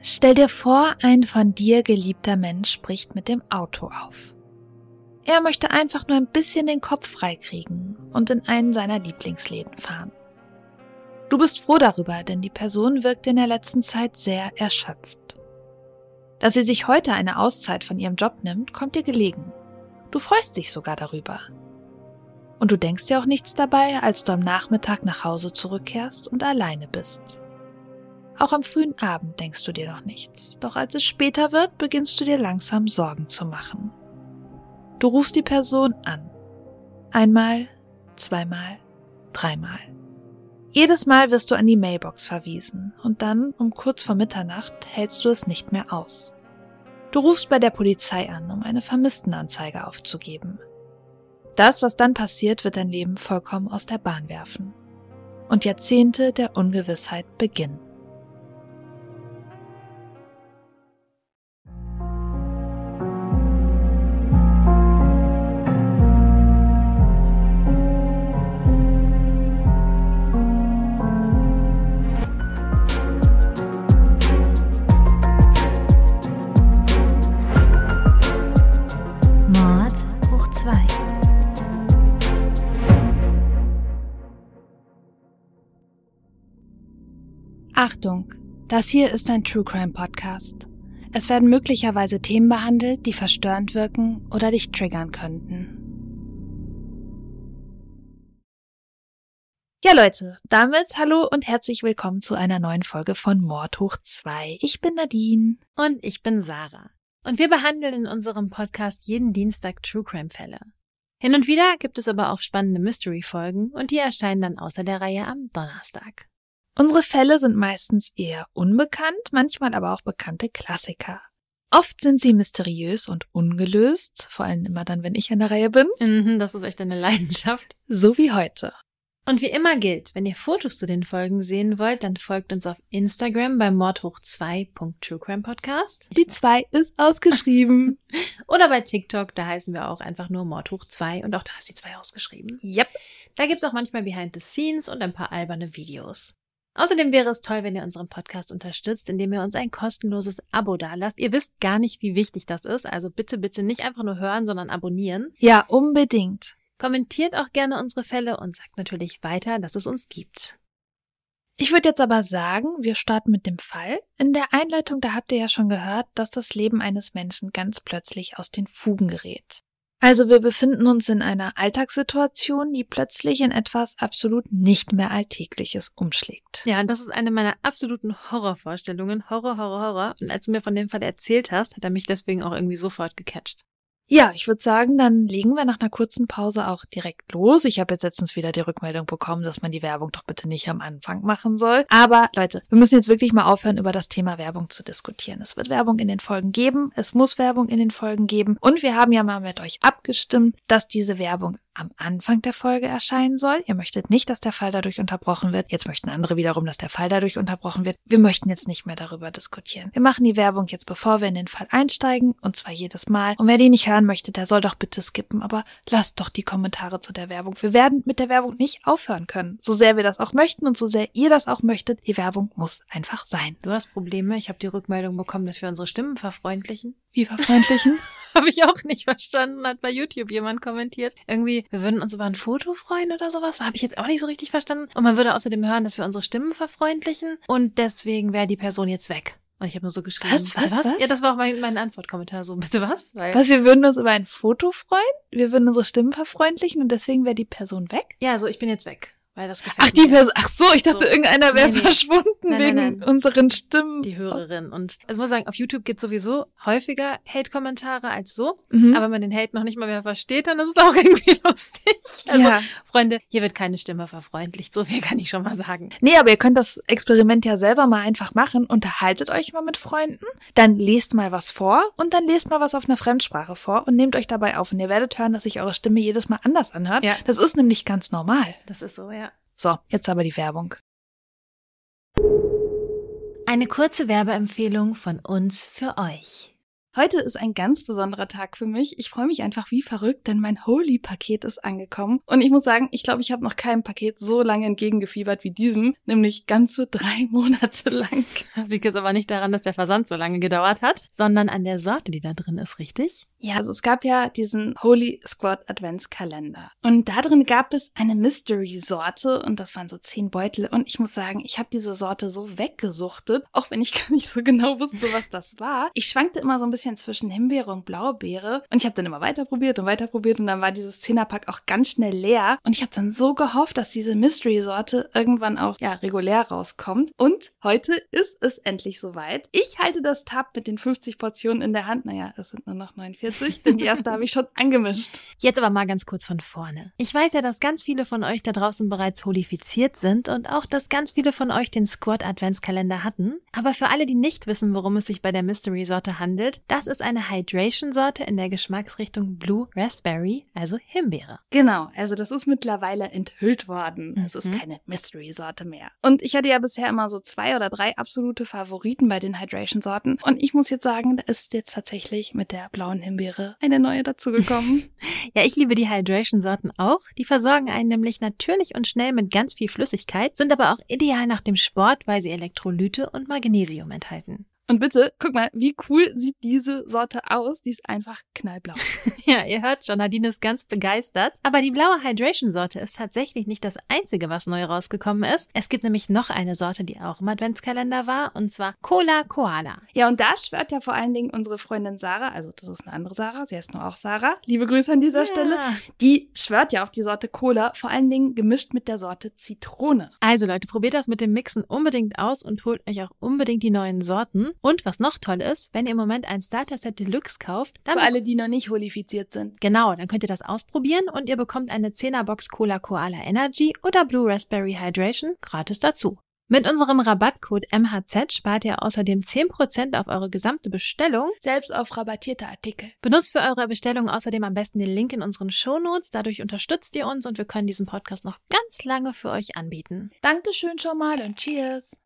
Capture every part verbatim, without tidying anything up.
Stell dir vor, ein von dir geliebter Mensch bricht mit dem Auto auf. Er möchte einfach nur ein bisschen den Kopf freikriegen und in einen seiner Lieblingsläden fahren. Du bist froh darüber, denn die Person wirkt in der letzten Zeit sehr erschöpft. Dass sie sich heute eine Auszeit von ihrem Job nimmt, kommt dir gelegen. Du freust dich sogar darüber. Und du denkst dir auch nichts dabei, als du am Nachmittag nach Hause zurückkehrst und alleine bist. Auch am frühen Abend denkst du dir noch nichts, doch als es später wird, beginnst du dir langsam Sorgen zu machen. Du rufst die Person an. Einmal, zweimal, dreimal. Jedes Mal wirst du an die Mailbox verwiesen und dann, um kurz vor Mitternacht, hältst du es nicht mehr aus. Du rufst bei der Polizei an, um eine Vermisstenanzeige aufzugeben. Das, was dann passiert, wird dein Leben vollkommen aus der Bahn werfen. Und Jahrzehnte der Ungewissheit beginnen. Achtung, das hier ist ein True Crime Podcast. Es werden möglicherweise Themen behandelt, die verstörend wirken oder dich triggern könnten. Ja Leute, damit hallo und herzlich willkommen zu einer neuen Folge von Mord hoch zwei. Ich bin Nadine. Und ich bin Sarah. Und wir behandeln in unserem Podcast jeden Dienstag True Crime Fälle. Hin und wieder gibt es aber auch spannende Mystery-Folgen und die erscheinen dann außer der Reihe am Donnerstag. Unsere Fälle sind meistens eher unbekannt, manchmal aber auch bekannte Klassiker. Oft sind sie mysteriös und ungelöst, vor allem immer dann, wenn ich an der Reihe bin. Mhm, das ist echt eine Leidenschaft. So wie heute. Und wie immer gilt, wenn ihr Fotos zu den Folgen sehen wollt, dann folgt uns auf Instagram bei mord hoch zwei punkt truecrimepodcast. Die zwei ist ausgeschrieben. Oder bei TikTok, da heißen wir auch einfach nur mord hoch zwei und auch da ist die zwei ausgeschrieben. Yep. Da gibt's auch manchmal Behind the Scenes und ein paar alberne Videos. Außerdem wäre es toll, wenn ihr unseren Podcast unterstützt, indem ihr uns ein kostenloses Abo dalasst. Ihr wisst gar nicht, wie wichtig das ist, also bitte, bitte nicht einfach nur hören, sondern abonnieren. Ja, unbedingt. Kommentiert auch gerne unsere Fälle und sagt natürlich weiter, dass es uns gibt. Ich würde jetzt aber sagen, wir starten mit dem Fall. In der Einleitung, da habt ihr ja schon gehört, dass das Leben eines Menschen ganz plötzlich aus den Fugen gerät. Also wir befinden uns in einer Alltagssituation, die plötzlich in etwas absolut nicht mehr Alltägliches umschlägt. Ja, und das ist eine meiner absoluten Horrorvorstellungen. Horror, Horror, Horror. Und als du mir von dem Fall erzählt hast, hat er mich deswegen auch irgendwie sofort gecatcht. Ja, ich würde sagen, dann legen wir nach einer kurzen Pause auch direkt los. Ich habe jetzt letztens wieder die Rückmeldung bekommen, dass man die Werbung doch bitte nicht am Anfang machen soll. Aber Leute, wir müssen jetzt wirklich mal aufhören, über das Thema Werbung zu diskutieren. Es wird Werbung in den Folgen geben, es muss Werbung in den Folgen geben. Und wir haben ja mal mit euch abgestimmt, dass diese Werbung am Anfang der Folge erscheinen soll. Ihr möchtet nicht, dass der Fall dadurch unterbrochen wird. Jetzt möchten andere wiederum, dass der Fall dadurch unterbrochen wird. Wir möchten jetzt nicht mehr darüber diskutieren. Wir machen die Werbung jetzt, bevor wir in den Fall einsteigen, und zwar jedes Mal. Und wer die nicht hören möchte, der soll doch bitte skippen, aber lasst doch die Kommentare zu der Werbung. Wir werden mit der Werbung nicht aufhören können. So sehr wir das auch möchten und so sehr ihr das auch möchtet, die Werbung muss einfach sein. Du hast Probleme. Ich habe die Rückmeldung bekommen, dass wir unsere Stimmen verfreundlichen. Wie verfreundlichen? Habe ich auch nicht verstanden, hat bei YouTube jemand kommentiert. Irgendwie, wir würden uns über ein Foto freuen oder sowas. Habe ich jetzt auch nicht so richtig verstanden. Und man würde außerdem hören, dass wir unsere Stimmen verfreundlichen. Und deswegen wäre die Person jetzt weg. Und ich habe nur so geschrieben. Was, was, was? Ja, das war auch mein, mein Antwortkommentar. So, bitte was? Weil was, wir würden uns über ein Foto freuen? Wir würden unsere Stimmen verfreundlichen und deswegen wäre die Person weg? Ja, so, ich bin jetzt weg. Weil das gefällt ach, die mir. Person, ach so, ich dachte, so, irgendeiner wäre nee, nee. verschwunden nein, wegen nein, nein. unseren Stimmen. Die Hörerin. Und also ich muss sagen, auf YouTube gibt es sowieso häufiger Hate-Kommentare als so. Mhm. Aber wenn man den Hate noch nicht mal mehr versteht, dann ist es auch irgendwie lustig. Also, ja. Freunde, hier wird keine Stimme verfreundlicht. So viel kann ich schon mal sagen. Nee, aber ihr könnt das Experiment ja selber mal einfach machen. Unterhaltet euch mal mit Freunden, dann lest mal was vor und dann lest mal was auf einer Fremdsprache vor und nehmt euch dabei auf. Und ihr werdet hören, dass sich eure Stimme jedes Mal anders anhört. Ja. Das ist nämlich ganz normal. Das ist so, ja. So, jetzt aber die Werbung. Eine kurze Werbeempfehlung von uns für euch. Heute ist ein ganz besonderer Tag für mich. Ich freue mich einfach wie verrückt, denn mein Holy-Paket ist angekommen. Und ich muss sagen, ich glaube, ich habe noch keinem Paket so lange entgegengefiebert wie diesem, nämlich ganze drei Monate lang. Das liegt jetzt aber nicht daran, dass der Versand so lange gedauert hat, sondern an der Sorte, die da drin ist, richtig? Ja, also es gab ja diesen Holy Squad Adventskalender. Und da drin gab es eine Mystery-Sorte und das waren so zehn Beutel. Und ich muss sagen, ich habe diese Sorte so weggesuchtet, auch wenn ich gar nicht so genau wusste, was das war. Ich schwankte immer so ein bisschen zwischen Himbeere und Blaubeere und ich habe dann immer weiter probiert und weiter probiert und dann war dieses Zehnerpack auch ganz schnell leer und ich habe dann so gehofft, dass diese Mystery-Sorte irgendwann auch ja regulär rauskommt und heute ist es endlich soweit. Ich halte das Tab mit den fünfzig Portionen in der Hand. Naja, es sind nur noch neunundvierzig, denn die erste habe ich schon angemischt. Jetzt aber mal ganz kurz von vorne. Ich weiß ja, dass ganz viele von euch da draußen bereits holifiziert sind und auch, dass ganz viele von euch den Squad Adventskalender hatten. Aber für alle, die nicht wissen, worum es sich bei der Mystery-Sorte handelt, das ist eine Hydration-Sorte in der Geschmacksrichtung Blue Raspberry, also Himbeere. Genau, also das ist mittlerweile enthüllt worden. Es mhm. ist keine Mystery-Sorte mehr. Und ich hatte ja bisher immer so zwei oder drei absolute Favoriten bei den Hydration-Sorten. Und ich muss jetzt sagen, da ist jetzt tatsächlich mit der blauen Himbeere eine neue dazugekommen. Ja, ich liebe die Hydration-Sorten auch. Die versorgen einen nämlich natürlich und schnell mit ganz viel Flüssigkeit, sind aber auch ideal nach dem Sport, weil sie Elektrolyte und Magnesium enthalten. Und bitte, guck mal, wie cool sieht diese Sorte aus? Die ist einfach knallblau. Ja, ihr hört schon, Nadine ist ganz begeistert. Aber die blaue Hydration-Sorte ist tatsächlich nicht das Einzige, was neu rausgekommen ist. Es gibt nämlich noch eine Sorte, die auch im Adventskalender war, und zwar Cola Koala. Ja, und da schwört ja vor allen Dingen unsere Freundin Sarah, also das ist eine andere Sarah, sie heißt nur auch Sarah. Liebe Grüße an dieser ja. Stelle. Die schwört ja auf die Sorte Cola, vor allen Dingen gemischt mit der Sorte Zitrone. Also Leute, probiert das mit dem Mixen unbedingt aus und holt euch auch unbedingt die neuen Sorten. Und was noch toll ist, wenn ihr im Moment ein Starter-Set Deluxe kauft, dann... Für alle, die noch nicht holifiziert sind. Genau, dann könnt ihr das ausprobieren und ihr bekommt eine zehner-Box Cola Koala Energy oder Blue Raspberry Hydration gratis dazu. Mit unserem Rabattcode M H Z spart ihr außerdem zehn Prozent auf eure gesamte Bestellung. Selbst auf rabattierte Artikel. Benutzt für eure Bestellung außerdem am besten den Link in unseren Shownotes. Dadurch unterstützt ihr uns und wir können diesen Podcast noch ganz lange für euch anbieten. Dankeschön schon mal und cheers.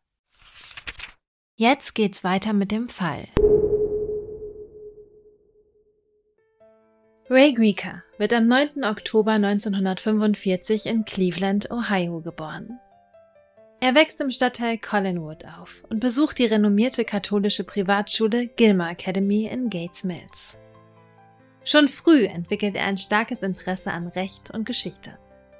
Jetzt geht's weiter mit dem Fall. Ray Grieker wird am neunten Oktober neunzehnhundertfünfundvierzig in Cleveland, Ohio geboren. Er wächst im Stadtteil Collinwood auf und besucht die renommierte katholische Privatschule Gilmer Academy in Gates Mills. Schon früh entwickelt er ein starkes Interesse an Recht und Geschichte.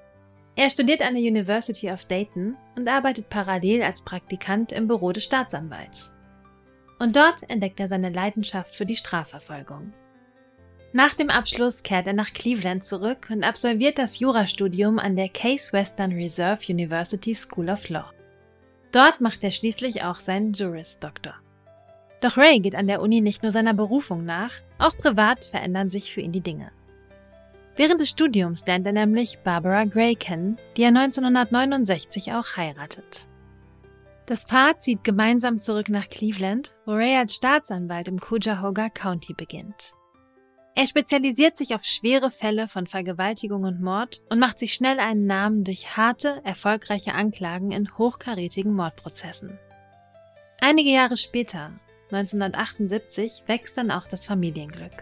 Er studiert an der University of Dayton und arbeitet parallel als Praktikant im Büro des Staatsanwalts. Und dort entdeckt er seine Leidenschaft für die Strafverfolgung. Nach dem Abschluss kehrt er nach Cleveland zurück und absolviert das Jurastudium an der Case Western Reserve University School of Law. Dort macht er schließlich auch seinen Juris Doctor. Doch Ray geht an der Uni nicht nur seiner Berufung nach, auch privat verändern sich für ihn die Dinge. Während des Studiums lernt er nämlich Barbara Gray kennen, die er neunzehnhundertneunundsechzig auch heiratet. Das Paar zieht gemeinsam zurück nach Cleveland, wo Ray als Staatsanwalt im Cuyahoga County beginnt. Er spezialisiert sich auf schwere Fälle von Vergewaltigung und Mord und macht sich schnell einen Namen durch harte, erfolgreiche Anklagen in hochkarätigen Mordprozessen. Einige Jahre später, neunzehnhundertachtundsiebzig, wächst dann auch das Familienglück.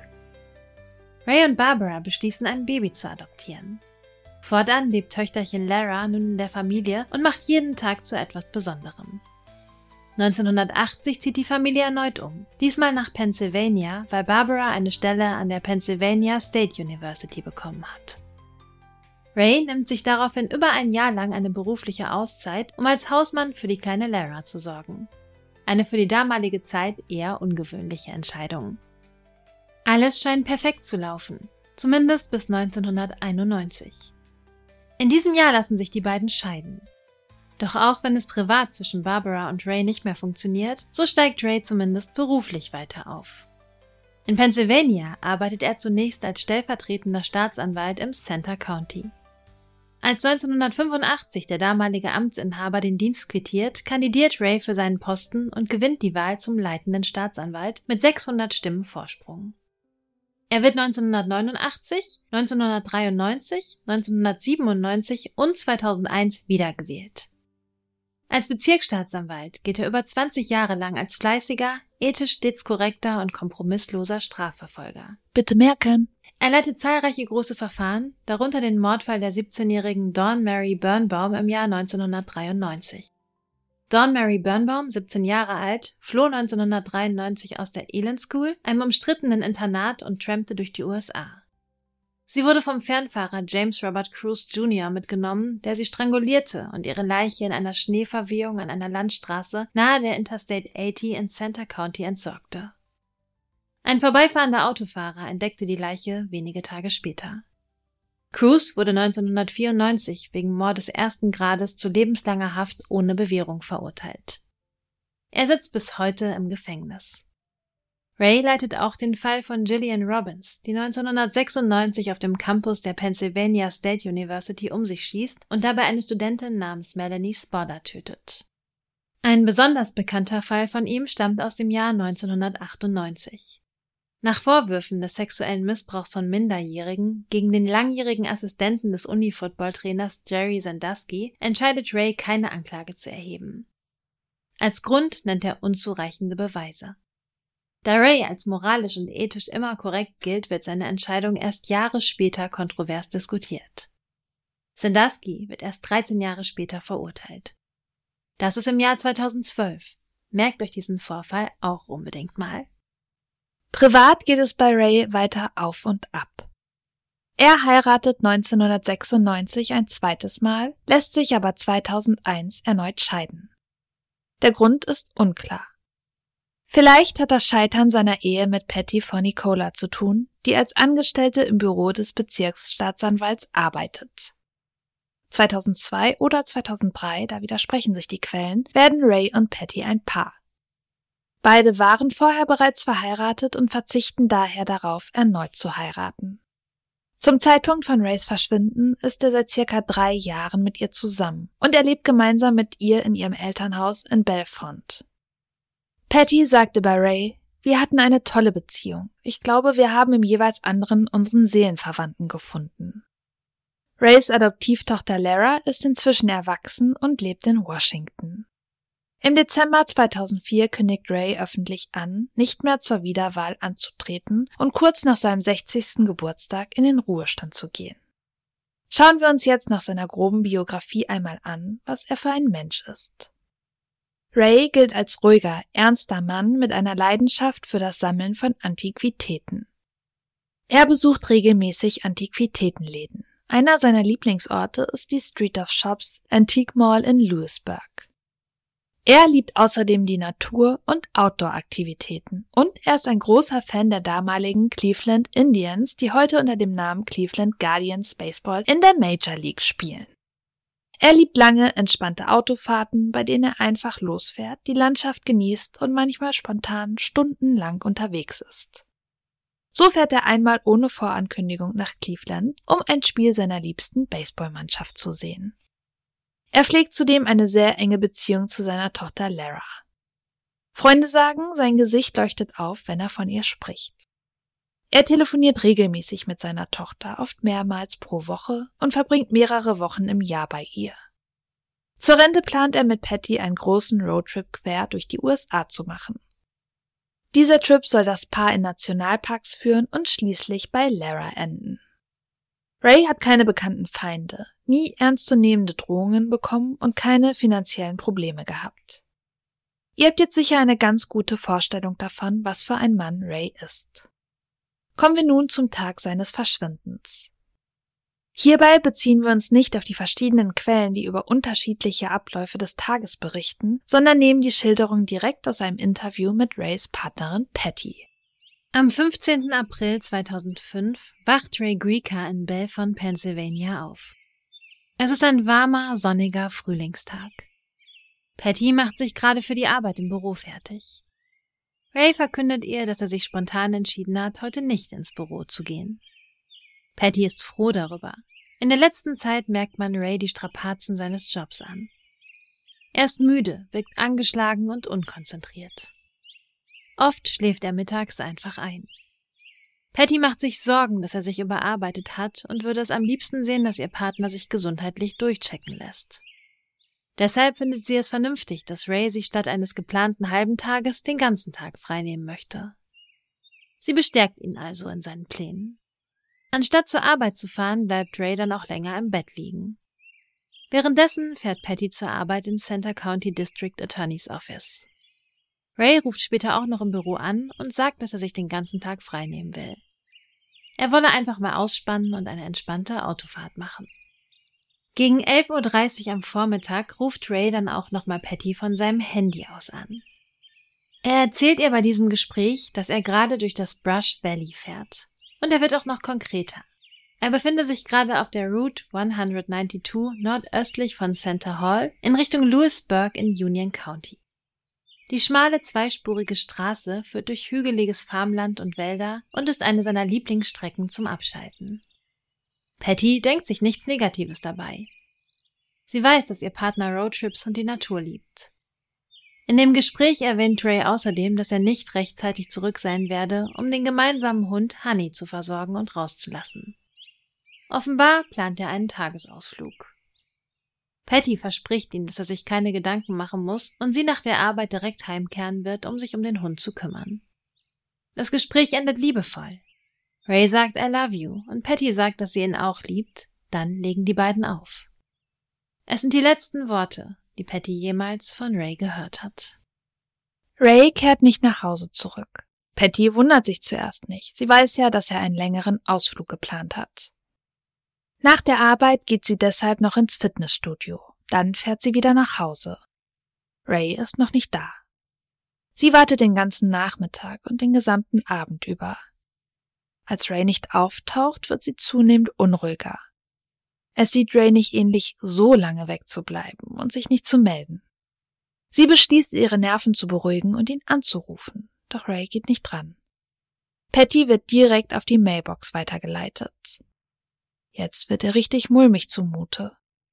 Ray und Barbara beschließen, ein Baby zu adoptieren. Fortan lebt Töchterchen Lara nun in der Familie und macht jeden Tag zu etwas Besonderem. neunzehnhundertachtzig zieht die Familie erneut um, diesmal nach Pennsylvania, weil Barbara eine Stelle an der Pennsylvania State University bekommen hat. Ray nimmt sich daraufhin über ein Jahr lang eine berufliche Auszeit, um als Hausmann für die kleine Lara zu sorgen. Eine für die damalige Zeit eher ungewöhnliche Entscheidung. Alles scheint perfekt zu laufen, zumindest bis neunzehnhunderteinundneunzig. In diesem Jahr lassen sich die beiden scheiden. Doch auch wenn es privat zwischen Barbara und Ray nicht mehr funktioniert, so steigt Ray zumindest beruflich weiter auf. In Pennsylvania arbeitet er zunächst als stellvertretender Staatsanwalt im Center County. Als neunzehnhundertfünfundachtzig der damalige Amtsinhaber den Dienst quittiert, kandidiert Ray für seinen Posten und gewinnt die Wahl zum leitenden Staatsanwalt mit sechshundert Stimmen Vorsprung. Er wird neunzehnhundertneunundachtzig, neunzehnhundertdreiundneunzig, neunzehnhundertsiebenundneunzig und zweitausendeins wiedergewählt. Als Bezirksstaatsanwalt gilt er über zwanzig Jahre lang als fleißiger, ethisch stets korrekter und kompromissloser Strafverfolger. Bitte merken. Er leitet zahlreiche große Verfahren, darunter den Mordfall der siebzehnjährigen Dawn Mary Birnbaum im Jahr neunzehnhundertdreiundneunzig. Dawn Mary Birnbaum, siebzehn Jahre alt, floh neunzehnhundertdreiundneunzig aus der Elend School, einem umstrittenen Internat, und trampte durch die U S A. Sie wurde vom Fernfahrer James Robert Cruz Junior mitgenommen, der sie strangulierte und ihre Leiche in einer Schneeverwehung an einer Landstraße nahe der Interstate achtzig in Center County entsorgte. Ein vorbeifahrender Autofahrer entdeckte die Leiche wenige Tage später. Cruz wurde neunzehnhundertvierundneunzig wegen Mordes ersten Grades zu lebenslanger Haft ohne Bewährung verurteilt. Er sitzt bis heute im Gefängnis. Ray leitet auch den Fall von Gillian Robbins, die neunzehnhundertsechsundneunzig auf dem Campus der Pennsylvania State University um sich schießt und dabei eine Studentin namens Melanie Spodder tötet. Ein besonders bekannter Fall von ihm stammt aus dem Jahr neunzehnhundertachtundneunzig. Nach Vorwürfen des sexuellen Missbrauchs von Minderjährigen gegen den langjährigen Assistenten des Uni-Football-Trainers Jerry Sandusky entscheidet Ray, keine Anklage zu erheben. Als Grund nennt er unzureichende Beweise. Da Ray als moralisch und ethisch immer korrekt gilt, wird seine Entscheidung erst Jahre später kontrovers diskutiert. Sandusky wird erst dreizehn Jahre später verurteilt. Das ist im Jahr zweitausendzwölf. Merkt euch diesen Vorfall auch unbedingt mal. Privat geht es bei Ray weiter auf und ab. Er heiratet neunzehnhundertsechsundneunzig ein zweites Mal, lässt sich aber zweitausendeins erneut scheiden. Der Grund ist unklar. Vielleicht hat das Scheitern seiner Ehe mit Patty Fornicola zu tun, die als Angestellte im Büro des Bezirksstaatsanwalts arbeitet. zweitausendzwei oder zweitausenddrei, da widersprechen sich die Quellen, werden Ray und Patty ein Paar. Beide waren vorher bereits verheiratet und verzichten daher darauf, erneut zu heiraten. Zum Zeitpunkt von Rays Verschwinden ist er seit circa drei Jahren mit ihr zusammen und er lebt gemeinsam mit ihr in ihrem Elternhaus in Bellefonte. Patty sagte bei Ray: Wir hatten eine tolle Beziehung. Ich glaube, wir haben im jeweils anderen unseren Seelenverwandten gefunden. Rays Adoptivtochter Lara ist inzwischen erwachsen und lebt in Washington. Im Dezember zweitausendvier kündigt Ray öffentlich an, nicht mehr zur Wiederwahl anzutreten und kurz nach seinem sechzigsten Geburtstag in den Ruhestand zu gehen. Schauen wir uns jetzt nach seiner groben Biografie einmal an, was er für ein Mensch ist. Ray gilt als ruhiger, ernster Mann mit einer Leidenschaft für das Sammeln von Antiquitäten. Er besucht regelmäßig Antiquitätenläden. Einer seiner Lieblingsorte ist die Street of Shops Antique Mall in Lewisburg. Er liebt außerdem die Natur und Outdoor-Aktivitäten und er ist ein großer Fan der damaligen Cleveland Indians, die heute unter dem Namen Cleveland Guardians Baseball in der Major League spielen. Er liebt lange, entspannte Autofahrten, bei denen er einfach losfährt, die Landschaft genießt und manchmal spontan stundenlang unterwegs ist. So fährt er einmal ohne Vorankündigung nach Cleveland, um ein Spiel seiner liebsten Baseballmannschaft zu sehen. Er pflegt zudem eine sehr enge Beziehung zu seiner Tochter Lara. Freunde sagen, sein Gesicht leuchtet auf, wenn er von ihr spricht. Er telefoniert regelmäßig mit seiner Tochter, oft mehrmals pro Woche, und verbringt mehrere Wochen im Jahr bei ihr. Zur Rente plant er mit Patty einen großen Roadtrip quer durch die U S A zu machen. Dieser Trip soll das Paar in Nationalparks führen und schließlich bei Lara enden. Ray hat keine bekannten Feinde, nie ernstzunehmende Drohungen bekommen und keine finanziellen Probleme gehabt. Ihr habt jetzt sicher eine ganz gute Vorstellung davon, was für ein Mann Ray ist. Kommen wir nun zum Tag seines Verschwindens. Hierbei beziehen wir uns nicht auf die verschiedenen Quellen, die über unterschiedliche Abläufe des Tages berichten, sondern nehmen die Schilderung direkt aus einem Interview mit Rays Partnerin Patty. Am fünfzehnten April zweitausendfünf wacht Ray Grica in Bellefonte, Pennsylvania auf. Es ist ein warmer, sonniger Frühlingstag. Patty macht sich gerade für die Arbeit im Büro fertig. Ray verkündet ihr, dass er sich spontan entschieden hat, heute nicht ins Büro zu gehen. Patty ist froh darüber. In der letzten Zeit merkt man Ray die Strapazen seines Jobs an. Er ist müde, wirkt angeschlagen und unkonzentriert. Oft schläft er mittags einfach ein. Patty macht sich Sorgen, dass er sich überarbeitet hat und würde es am liebsten sehen, dass ihr Partner sich gesundheitlich durchchecken lässt. Deshalb findet sie es vernünftig, dass Ray sich statt eines geplanten halben Tages den ganzen Tag freinehmen möchte. Sie bestärkt ihn also in seinen Plänen. Anstatt zur Arbeit zu fahren, bleibt Ray dann auch länger im Bett liegen. Währenddessen fährt Patty zur Arbeit ins Center County District Attorney's Office. Ray ruft später auch noch im Büro an und sagt, dass er sich den ganzen Tag freinehmen will. Er wolle einfach mal ausspannen und eine entspannte Autofahrt machen. Gegen elf Uhr dreißig am Vormittag ruft Ray dann auch nochmal Patty von seinem Handy aus an. Er erzählt ihr bei diesem Gespräch, dass er gerade durch das Brush Valley fährt. Und er wird auch noch konkreter. Er befinde sich gerade auf der Route hundertzweiundneunzig nordöstlich von Center Hall in Richtung Lewisburg in Union County. Die schmale zweispurige Straße führt durch hügeliges Farmland und Wälder und ist eine seiner Lieblingsstrecken zum Abschalten. Patty denkt sich nichts Negatives dabei. Sie weiß, dass ihr Partner Roadtrips und die Natur liebt. In dem Gespräch erwähnt Ray außerdem, dass er nicht rechtzeitig zurück sein werde, um den gemeinsamen Hund Honey zu versorgen und rauszulassen. Offenbar plant er einen Tagesausflug. Patty verspricht ihm, dass er sich keine Gedanken machen muss und sie nach der Arbeit direkt heimkehren wird, um sich um den Hund zu kümmern. Das Gespräch endet liebevoll. Ray sagt I love you und Patty sagt, dass sie ihn auch liebt, dann legen die beiden auf. Es sind die letzten Worte, die Patty jemals von Ray gehört hat. Ray kehrt nicht nach Hause zurück. Patty wundert sich zuerst nicht. Sie weiß ja, dass er einen längeren Ausflug geplant hat. Nach der Arbeit geht sie deshalb noch ins Fitnessstudio. Dann fährt sie wieder nach Hause. Ray ist noch nicht da. Sie wartet den ganzen Nachmittag und den gesamten Abend über. Als Ray nicht auftaucht, wird sie zunehmend unruhiger. Es sieht Ray nicht ähnlich, so lange wegzubleiben und sich nicht zu melden. Sie beschließt, ihre Nerven zu beruhigen und ihn anzurufen, doch Ray geht nicht dran. Patty wird direkt auf die Mailbox weitergeleitet. Jetzt wird ihr richtig mulmig zumute.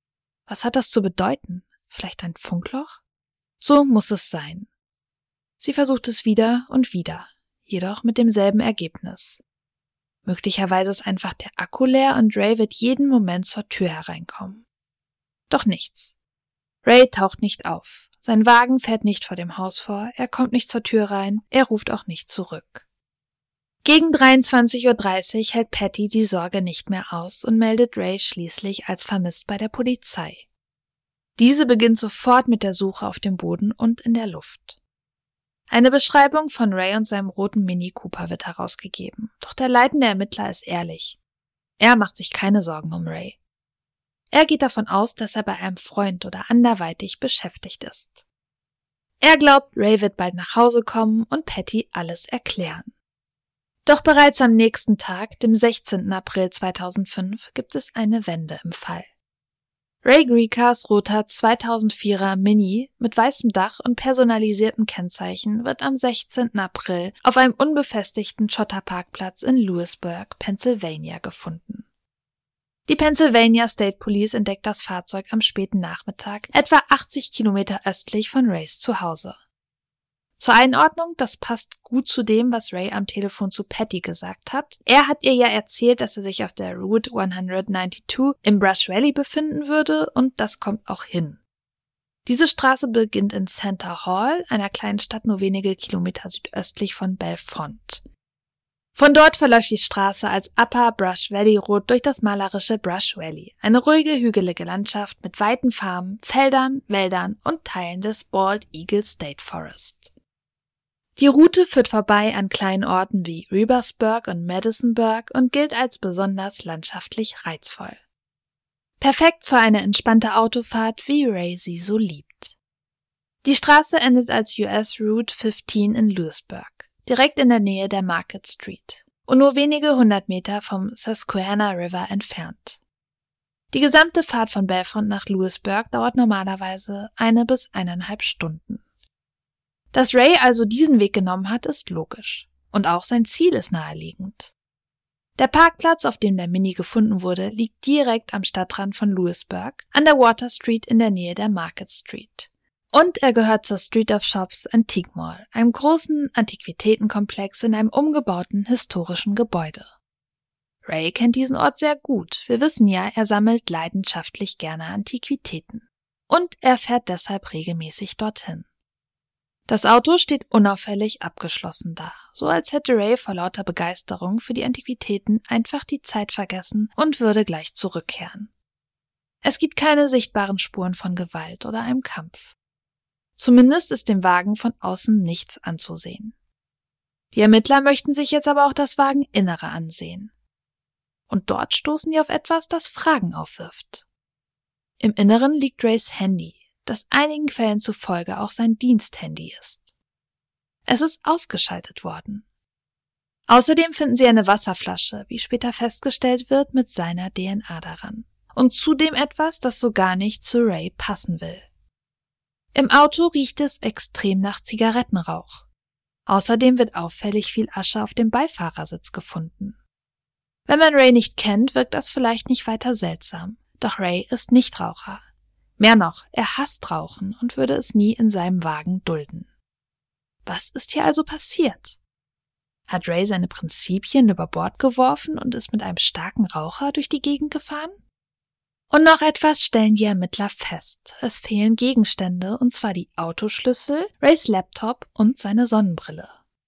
Was hat das zu bedeuten? Vielleicht ein Funkloch? So muss es sein. Sie versucht es wieder und wieder, jedoch mit demselben Ergebnis. Möglicherweise ist einfach der Akku leer und Ray wird jeden Moment zur Tür hereinkommen. Doch nichts. Ray taucht nicht auf. Sein Wagen fährt nicht vor dem Haus vor, er kommt nicht zur Tür rein, er ruft auch nicht zurück. Gegen dreiundzwanzig Uhr dreißig hält Patty die Sorge nicht mehr aus und meldet Ray schließlich als vermisst bei der Polizei. Diese beginnt sofort mit der Suche auf dem Boden und in der Luft. Eine Beschreibung von Ray und seinem roten Mini Cooper wird herausgegeben, doch der leitende Ermittler ist ehrlich. Er macht sich keine Sorgen um Ray. Er geht davon aus, dass er bei einem Freund oder anderweitig beschäftigt ist. Er glaubt, Ray wird bald nach Hause kommen und Patty alles erklären. Doch bereits am nächsten Tag, dem sechzehnten April zweitausendfünf, gibt es eine Wende im Fall. Ray Griekas roter zweitausendvierer Mini mit weißem Dach und personalisierten Kennzeichen wird am sechzehnten April auf einem unbefestigten Schotterparkplatz in Lewisburg, Pennsylvania gefunden. Die Pennsylvania State Police entdeckt das Fahrzeug am späten Nachmittag, etwa achtzig Kilometer östlich von Rays Zuhause. Zur Einordnung, das passt gut zu dem, was Ray am Telefon zu Patty gesagt hat. Er hat ihr ja erzählt, dass er sich auf der Route hundertneunzig im Brush Valley befinden würde und das kommt auch hin. Diese Straße beginnt in Center Hall, einer kleinen Stadt nur wenige Kilometer südöstlich von Bellefonte. Von dort verläuft die Straße als Upper Brush Valley Road durch das malerische Brush Valley, eine ruhige, hügelige Landschaft mit weiten Farmen, Feldern, Wäldern und Teilen des Bald Eagle State Forest. Die Route führt vorbei an kleinen Orten wie Rivers-Burg und Madisonburg und gilt als besonders landschaftlich reizvoll. Perfekt für eine entspannte Autofahrt, wie Ray sie so liebt. Die Straße endet als U S Route fünfzehn in Lewisburg, direkt in der Nähe der Market Street und nur wenige hundert Meter vom Susquehanna River entfernt. Die gesamte Fahrt von Bellefonte nach Lewisburg dauert normalerweise eine bis eineinhalb Stunden. Dass Ray also diesen Weg genommen hat, ist logisch. Und auch sein Ziel ist naheliegend. Der Parkplatz, auf dem der Mini gefunden wurde, liegt direkt am Stadtrand von Lewisburg, an der Water Street in der Nähe der Market Street. Und er gehört zur Street of Shops Antique Mall, einem großen Antiquitätenkomplex in einem umgebauten historischen Gebäude. Ray kennt diesen Ort sehr gut. Wir wissen ja, er sammelt leidenschaftlich gerne Antiquitäten. und er fährt deshalb regelmäßig dorthin. Das Auto steht unauffällig abgeschlossen da, so als hätte Ray vor lauter Begeisterung für die Antiquitäten einfach die Zeit vergessen und würde gleich zurückkehren. Es gibt keine sichtbaren Spuren von Gewalt oder einem Kampf. Zumindest ist dem Wagen von außen nichts anzusehen. Die Ermittler möchten sich jetzt aber auch das Wageninnere ansehen. Und dort stoßen sie auf etwas, das Fragen aufwirft. Im Inneren liegt Rays Handy, das einigen Quellen zufolge auch sein Diensthandy ist. Es ist ausgeschaltet worden. Außerdem finden sie eine Wasserflasche, wie später festgestellt wird, mit seiner D N A daran. Und zudem etwas, das so gar nicht zu Ray passen will. Im Auto riecht es extrem nach Zigarettenrauch. Außerdem wird auffällig viel Asche auf dem Beifahrersitz gefunden. Wenn man Ray nicht kennt, wirkt das vielleicht nicht weiter seltsam. Doch Ray ist Nichtraucher. Mehr noch, er hasst Rauchen und würde es nie in seinem Wagen dulden. Was ist hier also passiert? Hat Ray seine Prinzipien über Bord geworfen und ist mit einem starken Raucher durch die Gegend gefahren? Und noch etwas stellen die Ermittler fest. Es fehlen Gegenstände, und zwar die Autoschlüssel, Rays Laptop und seine Sonnenbrille.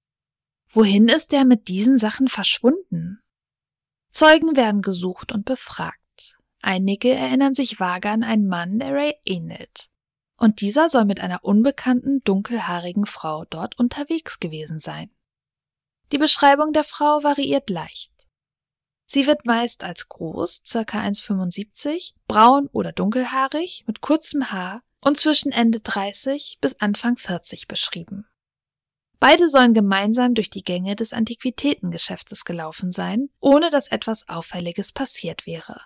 Wohin ist er mit diesen Sachen verschwunden? Zeugen werden gesucht und befragt. Einige erinnern sich vage an einen Mann, der Ray ähnelt. Und dieser soll mit einer unbekannten, dunkelhaarigen Frau dort unterwegs gewesen sein. Die Beschreibung der Frau variiert leicht. Sie wird meist als groß, ca. eins Komma fünfundsiebzig, braun oder dunkelhaarig, mit kurzem Haar und zwischen Ende dreißig bis Anfang vierzig beschrieben. Beide sollen gemeinsam durch die Gänge des Antiquitätengeschäftes gelaufen sein, ohne dass etwas Auffälliges passiert wäre.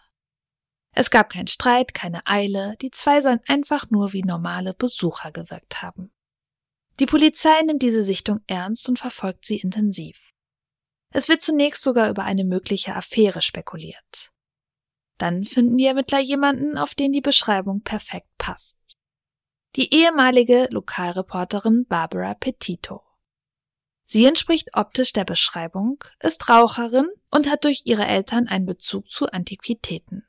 Es gab keinen Streit, keine Eile, die zwei sollen einfach nur wie normale Besucher gewirkt haben. Die Polizei nimmt diese Sichtung ernst und verfolgt sie intensiv. Es wird zunächst sogar über eine mögliche Affäre spekuliert. Dann finden die Ermittler jemanden, auf den die Beschreibung perfekt passt. Die ehemalige Lokalreporterin Barbara Petito. Sie entspricht optisch der Beschreibung, ist Raucherin und hat durch ihre Eltern einen Bezug zu Antiquitäten.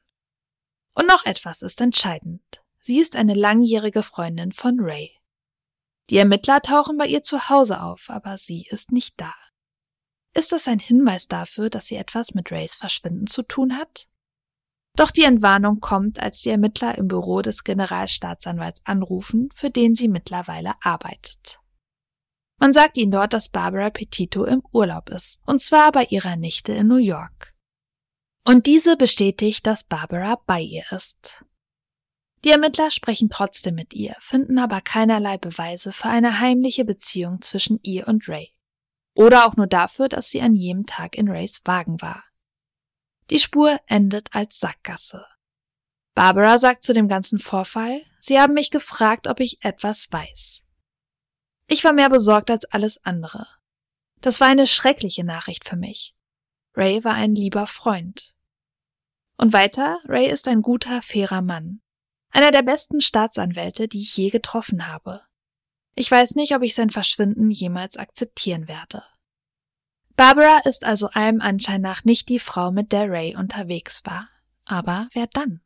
Und noch etwas ist entscheidend. Sie ist eine langjährige Freundin von Ray. Die Ermittler tauchen bei ihr zu Hause auf, aber sie ist nicht da. Ist das ein Hinweis dafür, dass sie etwas mit Rays Verschwinden zu tun hat? Doch die Entwarnung kommt, als die Ermittler im Büro des Generalstaatsanwalts anrufen, für den sie mittlerweile arbeitet. Man sagt ihnen dort, dass Barbara Petito im Urlaub ist, und zwar bei ihrer Nichte in New York. Und diese bestätigt, dass Barbara bei ihr ist. Die Ermittler sprechen trotzdem mit ihr, finden aber keinerlei Beweise für eine heimliche Beziehung zwischen ihr und Ray. Oder auch nur dafür, dass sie an jedem Tag in Rays Wagen war. Die Spur endet als Sackgasse. Barbara sagt zu dem ganzen Vorfall, sie haben mich gefragt, ob ich etwas weiß. Ich war mehr besorgt als alles andere. Das war eine schreckliche Nachricht für mich. Ray war ein lieber Freund. Und weiter, Ray ist ein guter, fairer Mann. Einer der besten Staatsanwälte, die ich je getroffen habe. Ich weiß nicht, ob ich sein Verschwinden jemals akzeptieren werde. Barbara ist also allem Anschein nach nicht die Frau, mit der Ray unterwegs war. Aber wer dann?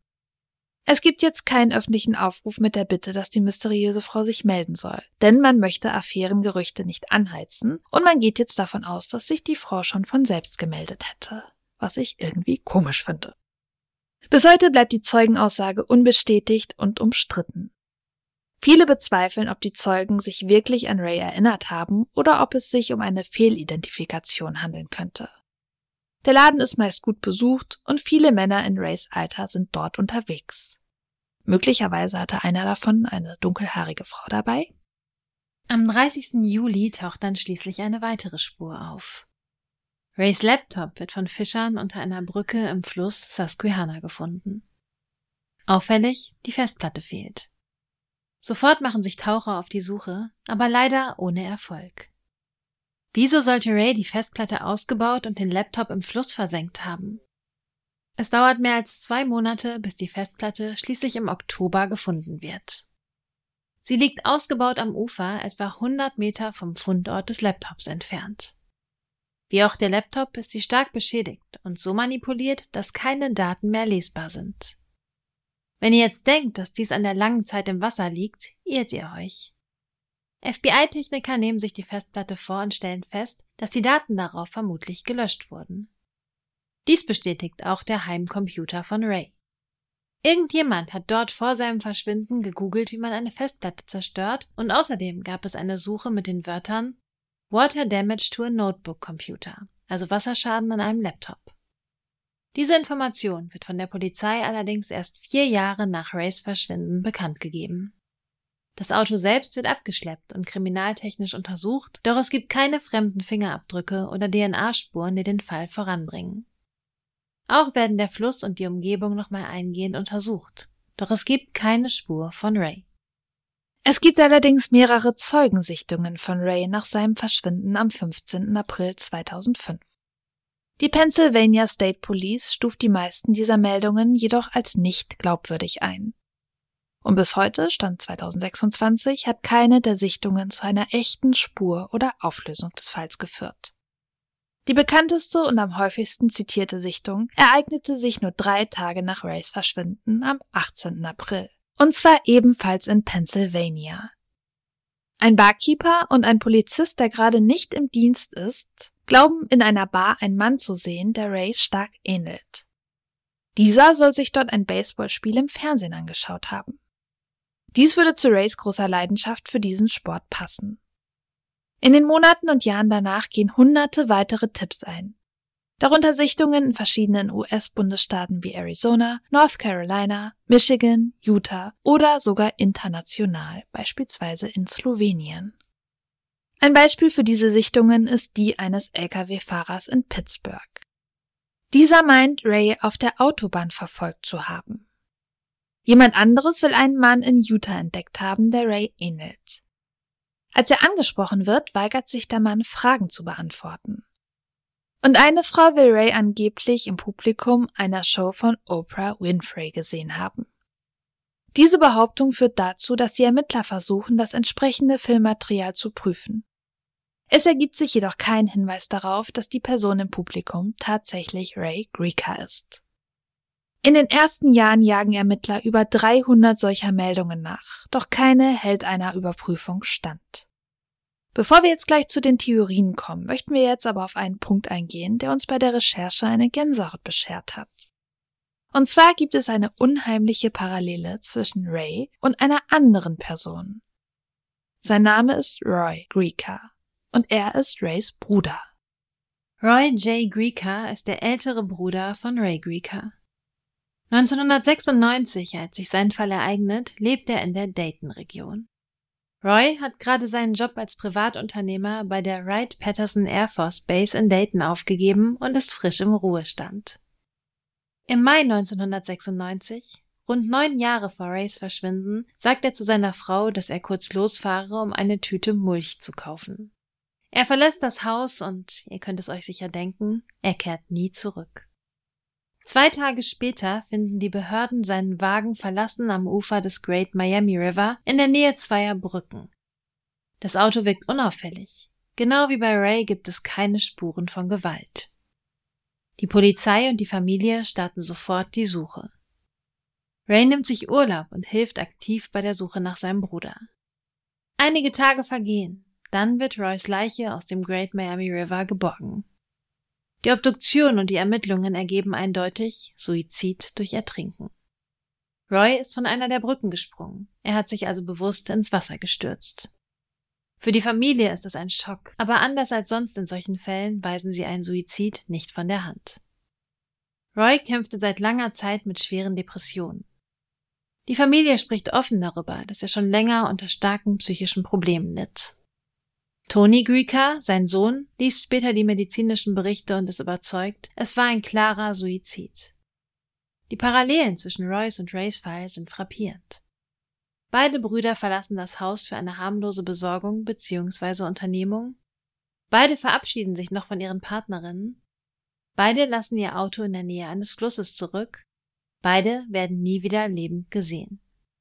Es gibt jetzt keinen öffentlichen Aufruf mit der Bitte, dass die mysteriöse Frau sich melden soll, denn man möchte Affärengerüchte nicht anheizen und man geht jetzt davon aus, dass sich die Frau schon von selbst gemeldet hätte, was ich irgendwie komisch finde. Bis heute bleibt die Zeugenaussage unbestätigt und umstritten. Viele bezweifeln, ob die Zeugen sich wirklich an Ray erinnert haben oder ob es sich um eine Fehlidentifikation handeln könnte. Der Laden ist meist gut besucht und viele Männer in Rays Alter sind dort unterwegs. Möglicherweise hatte einer davon eine dunkelhaarige Frau dabei. Am dreißigsten Juli taucht dann schließlich eine weitere Spur auf. Rays Laptop wird von Fischern unter einer Brücke im Fluss Susquehanna gefunden. Auffällig, die Festplatte fehlt. Sofort machen sich Taucher auf die Suche, aber leider ohne Erfolg. Wieso sollte Ray die Festplatte ausgebaut und den Laptop im Fluss versenkt haben? Es dauert mehr als zwei Monate, bis die Festplatte schließlich im Oktober gefunden wird. Sie liegt ausgebaut am Ufer, etwa hundert Meter vom Fundort des Laptops entfernt. Wie auch der Laptop ist sie stark beschädigt und so manipuliert, dass keine Daten mehr lesbar sind. Wenn ihr jetzt denkt, dass dies an der langen Zeit im Wasser liegt, irrt ihr euch. F B I-Techniker nehmen sich die Festplatte vor und stellen fest, dass die Daten darauf vermutlich gelöscht wurden. Dies bestätigt auch der Heimcomputer von Ray. Irgendjemand hat dort vor seinem Verschwinden gegoogelt, wie man eine Festplatte zerstört, und außerdem gab es eine Suche mit den Wörtern Water Damage to a Notebook Computer, also Wasserschaden an einem Laptop. Diese Information wird von der Polizei allerdings erst vier Jahre nach Rays Verschwinden bekannt gegeben. Das Auto selbst wird abgeschleppt und kriminaltechnisch untersucht, doch es gibt keine fremden Fingerabdrücke oder D N A-Spuren, die den Fall voranbringen. Auch werden der Fluss und die Umgebung nochmal eingehend untersucht, doch es gibt keine Spur von Ray. Es gibt allerdings mehrere Zeugensichtungen von Ray nach seinem Verschwinden am fünfzehnten April zweitausendfünf. Die Pennsylvania State Police stuft die meisten dieser Meldungen jedoch als nicht glaubwürdig ein. Und bis heute, Stand zweitausendsechsundzwanzig, hat keine der Sichtungen zu einer echten Spur oder Auflösung des Falls geführt. Die bekannteste und am häufigsten zitierte Sichtung ereignete sich nur drei Tage nach Rays Verschwinden am achtzehnten April. Und zwar ebenfalls in Pennsylvania. Ein Barkeeper und ein Polizist, der gerade nicht im Dienst ist, glauben in einer Bar einen Mann zu sehen, der Ray stark ähnelt. Dieser soll sich dort ein Baseballspiel im Fernsehen angeschaut haben. Dies würde zu Rays großer Leidenschaft für diesen Sport passen. In den Monaten und Jahren danach gehen hunderte weitere Tipps ein. Darunter Sichtungen in verschiedenen U S-Bundesstaaten wie Arizona, North Carolina, Michigan, Utah oder sogar international, beispielsweise in Slowenien. Ein Beispiel für diese Sichtungen ist die eines L K W-Fahrers in Pittsburgh. Dieser meint, Ray auf der Autobahn verfolgt zu haben. Jemand anderes will einen Mann in Utah entdeckt haben, der Ray ähnelt. Als er angesprochen wird, weigert sich der Mann, Fragen zu beantworten. Und eine Frau will Ray angeblich im Publikum einer Show von Oprah Winfrey gesehen haben. Diese Behauptung führt dazu, dass die Ermittler versuchen, das entsprechende Filmmaterial zu prüfen. Es ergibt sich jedoch kein Hinweis darauf, dass die Person im Publikum tatsächlich Ray Grica ist. In den ersten Jahren jagen Ermittler über dreihundert solcher Meldungen nach, doch keine hält einer Überprüfung stand. Bevor wir jetzt gleich zu den Theorien kommen, möchten wir jetzt aber auf einen Punkt eingehen, der uns bei der Recherche eine Gänsehaut beschert hat. Und zwar gibt es eine unheimliche Parallele zwischen Ray und einer anderen Person. Sein Name ist Roy Grica und er ist Rays Bruder. Roy J. Grica ist der ältere Bruder von Ray Grica. neunzehnhundertsechsundneunzig, als sich sein Fall ereignet, lebt er in der Dayton-Region. Roy hat gerade seinen Job als Privatunternehmer bei der Wright-Patterson Air Force Base in Dayton aufgegeben und ist frisch im Ruhestand. Im Mai neunzehnhundertsechsundneunzig, rund neun Jahre vor Rays Verschwinden, sagt er zu seiner Frau, dass er kurz losfahre, um eine Tüte Mulch zu kaufen. Er verlässt das Haus und, ihr könnt es euch sicher denken, er kehrt nie zurück. Zwei Tage später finden die Behörden seinen Wagen verlassen am Ufer des Great Miami River in der Nähe zweier Brücken. Das Auto wirkt unauffällig. Genau wie bei Ray gibt es keine Spuren von Gewalt. Die Polizei und die Familie starten sofort die Suche. Ray nimmt sich Urlaub und hilft aktiv bei der Suche nach seinem Bruder. Einige Tage vergehen, dann wird Roys Leiche aus dem Great Miami River geborgen. Die Obduktion und die Ermittlungen ergeben eindeutig Suizid durch Ertrinken. Roy ist von einer der Brücken gesprungen. Er hat sich also bewusst ins Wasser gestürzt. Für die Familie ist es ein Schock, aber anders als sonst in solchen Fällen weisen sie einen Suizid nicht von der Hand. Roy kämpfte seit langer Zeit mit schweren Depressionen. Die Familie spricht offen darüber, dass er schon länger unter starken psychischen Problemen litt. Tony Grica, sein Sohn, liest später die medizinischen Berichte und ist überzeugt, es war ein klarer Suizid. Die Parallelen zwischen Roys und Rays Fall sind frappierend. Beide Brüder verlassen das Haus für eine harmlose Besorgung bzw. Unternehmung. Beide verabschieden sich noch von ihren Partnerinnen. Beide lassen ihr Auto in der Nähe eines Flusses zurück. Beide werden nie wieder lebend gesehen.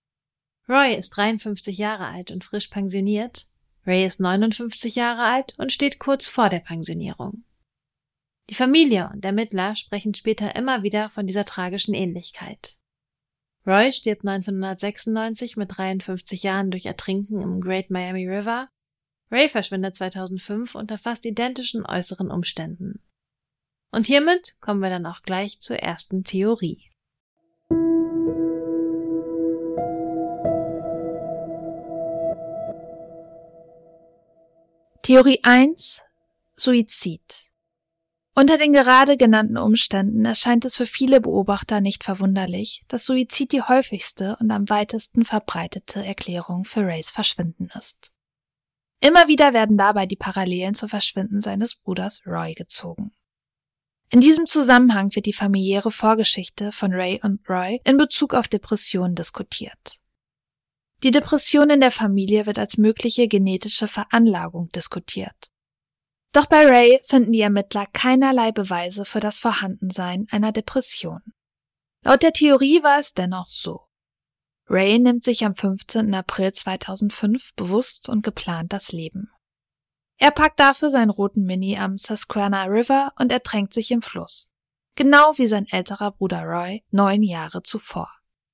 Roy ist dreiundfünfzig Jahre alt und frisch pensioniert. Ray ist neunundfünfzig Jahre alt und steht kurz vor der Pensionierung. Die Familie und Ermittler sprechen später immer wieder von dieser tragischen Ähnlichkeit. Roy stirbt neunzehnhundertsechsundneunzig mit dreiundfünfzig Jahren durch Ertrinken im Great Miami River. Ray verschwindet zweitausendfünf unter fast identischen äußeren Umständen. Und hiermit kommen wir dann auch gleich zur ersten Theorie. Theorie eins: Suizid. Unter den gerade genannten Umständen erscheint es für viele Beobachter nicht verwunderlich, dass Suizid die häufigste und am weitesten verbreitete Erklärung für Rays Verschwinden ist. Immer wieder werden dabei die Parallelen zum Verschwinden seines Bruders Roy gezogen. In diesem Zusammenhang wird die familiäre Vorgeschichte von Ray und Roy in Bezug auf Depressionen diskutiert. Die Depression in der Familie wird als mögliche genetische Veranlagung diskutiert. Doch bei Ray finden die Ermittler keinerlei Beweise für das Vorhandensein einer Depression. Laut der Theorie war es dennoch so. Ray nimmt sich am fünfzehnten April zweitausendfünf bewusst und geplant das Leben. Er parkt dafür seinen roten Mini am Susquehanna River und ertränkt sich im Fluss. Genau wie sein älterer Bruder Roy neun Jahre zuvor.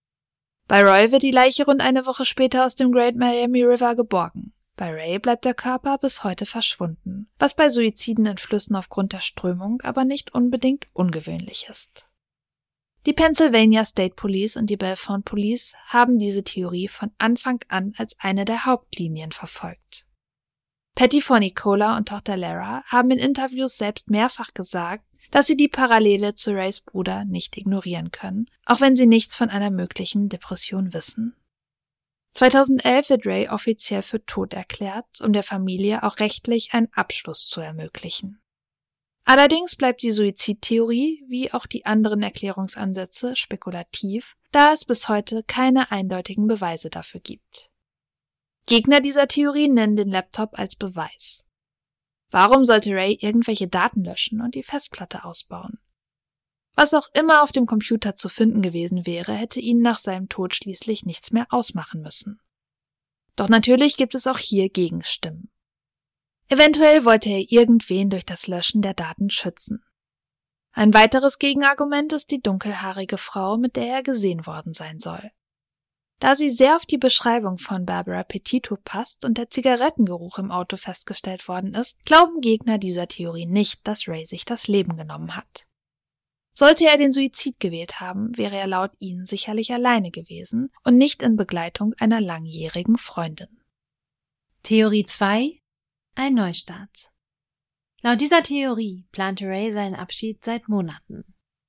Bei Roy wird die Leiche rund eine Woche später aus dem Great Miami River geborgen. Bei Ray bleibt der Körper bis heute verschwunden, was bei Suiziden in Flüssen aufgrund der Strömung aber nicht unbedingt ungewöhnlich ist. Die Pennsylvania State Police und die Bellefonte Police haben diese Theorie von Anfang an als eine der Hauptlinien verfolgt. Patty Fornicola und Tochter Lara haben in Interviews selbst mehrfach gesagt, dass sie die Parallele zu Rays Bruder nicht ignorieren können, auch wenn sie nichts von einer möglichen Depression wissen. zweitausendelf wird Ray offiziell für tot erklärt, um der Familie auch rechtlich einen Abschluss zu ermöglichen. Allerdings bleibt die Suizidtheorie, wie auch die anderen Erklärungsansätze, spekulativ, da es bis heute keine eindeutigen Beweise dafür gibt. Gegner dieser Theorie nennen den Laptop als Beweis. Warum sollte Ray irgendwelche Daten löschen und die Festplatte ausbauen? Was auch immer auf dem Computer zu finden gewesen wäre, hätte ihn nach seinem Tod schließlich nichts mehr ausmachen müssen. Doch natürlich gibt es auch hier Gegenstimmen. Eventuell wollte er irgendwen durch das Löschen der Daten schützen. Ein weiteres Gegenargument ist die dunkelhaarige Frau, mit der er gesehen worden sein soll. Da sie sehr auf die Beschreibung von Barbara Petito passt und der Zigarettengeruch im Auto festgestellt worden ist, glauben Gegner dieser Theorie nicht, dass Ray sich das Leben genommen hat. Sollte er den Suizid gewählt haben, wäre er laut ihnen sicherlich alleine gewesen und nicht in Begleitung einer langjährigen Freundin. Theorie zwei: Ein Neustart. Laut dieser Theorie plante Ray seinen Abschied seit Monaten.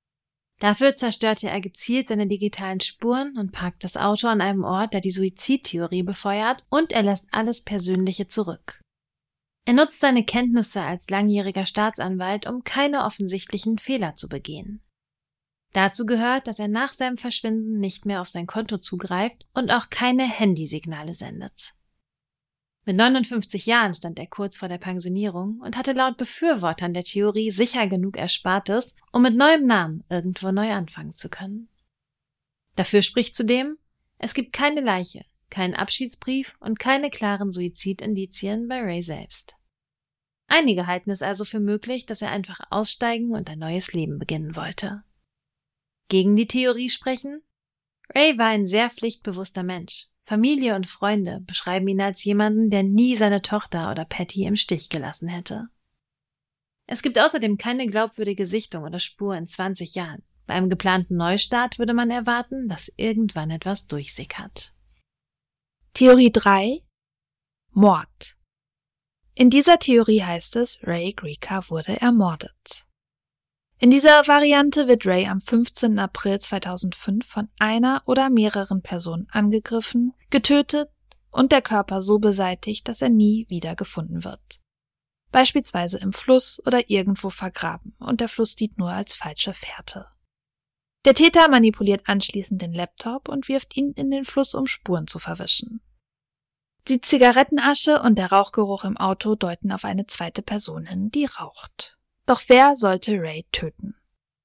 Dafür zerstörte er gezielt seine digitalen Spuren und parkt das Auto an einem Ort, der die Suizidtheorie befeuert, und er lässt alles Persönliche zurück. Er nutzt seine Kenntnisse als langjähriger Staatsanwalt, um keine offensichtlichen Fehler zu begehen. Dazu gehört, dass er nach seinem Verschwinden nicht mehr auf sein Konto zugreift und auch keine Handysignale sendet. Mit neunundfünfzig Jahren stand er kurz vor der Pensionierung und hatte laut Befürwortern der Theorie sicher genug Erspartes, um mit neuem Namen irgendwo neu anfangen zu können. Dafür spricht zudem, es gibt keine Leiche, keinen Abschiedsbrief und keine klaren Suizidindizien bei Ray selbst. Einige halten es also für möglich, dass er einfach aussteigen und ein neues Leben beginnen wollte. Gegen die Theorie sprechen: Ray war ein sehr pflichtbewusster Mensch. Familie und Freunde beschreiben ihn als jemanden, der nie seine Tochter oder Patty im Stich gelassen hätte. Es gibt außerdem keine glaubwürdige Sichtung oder Spur in zwanzig Jahren. Bei einem geplanten Neustart würde man erwarten, dass irgendwann etwas durchsickert. Theorie drei: Mord. In dieser Theorie heißt es, Ray Grica wurde ermordet. In dieser Variante wird Ray am fünfzehnten April zweitausendfünf von einer oder mehreren Personen angegriffen, getötet und der Körper so beseitigt, dass er nie wieder gefunden wird. Beispielsweise im Fluss oder irgendwo vergraben und der Fluss dient nur als falsche Fährte. Der Täter manipuliert anschließend den Laptop und wirft ihn in den Fluss, um Spuren zu verwischen. Die Zigarettenasche und der Rauchgeruch im Auto deuten auf eine zweite Person hin, die raucht. Doch wer sollte Ray töten?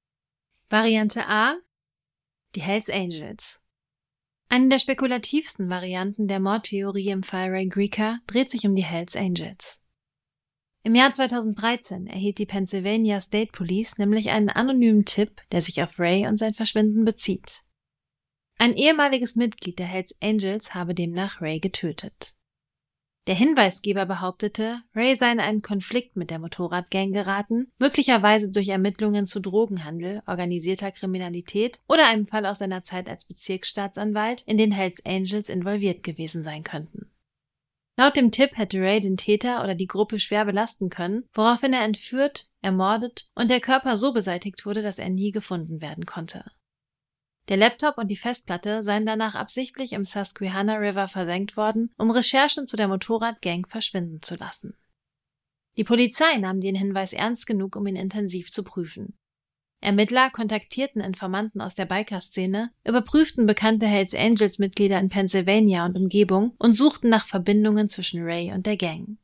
Variante A: Die Hells Angels. Eine der spekulativsten Varianten der Mordtheorie im Fall Ray Grica dreht sich um die Hells Angels. Im Jahr zweitausenddreizehn erhielt die Pennsylvania State Police nämlich einen anonymen Tipp, der sich auf Ray und sein Verschwinden bezieht. Ein ehemaliges Mitglied der Hells Angels habe demnach Ray getötet. Der Hinweisgeber behauptete, Ray sei in einen Konflikt mit der Motorradgang geraten, möglicherweise durch Ermittlungen zu Drogenhandel, organisierter Kriminalität oder einem Fall aus seiner Zeit als Bezirksstaatsanwalt, in den Hells Angels involviert gewesen sein könnten. Laut dem Tipp hätte Ray den Täter oder die Gruppe schwer belasten können, woraufhin er entführt, ermordet und der Körper so beseitigt wurde, dass er nie gefunden werden konnte. Der Laptop und die Festplatte seien danach absichtlich im Susquehanna River versenkt worden, um Recherchen zu der Motorradgang verschwinden zu lassen. Die Polizei nahm den Hinweis ernst genug, um ihn intensiv zu prüfen. Ermittler kontaktierten Informanten aus der Biker-Szene, überprüften bekannte Hells Angels-Mitglieder in Pennsylvania und Umgebung und suchten nach Verbindungen zwischen Ray und der Gang.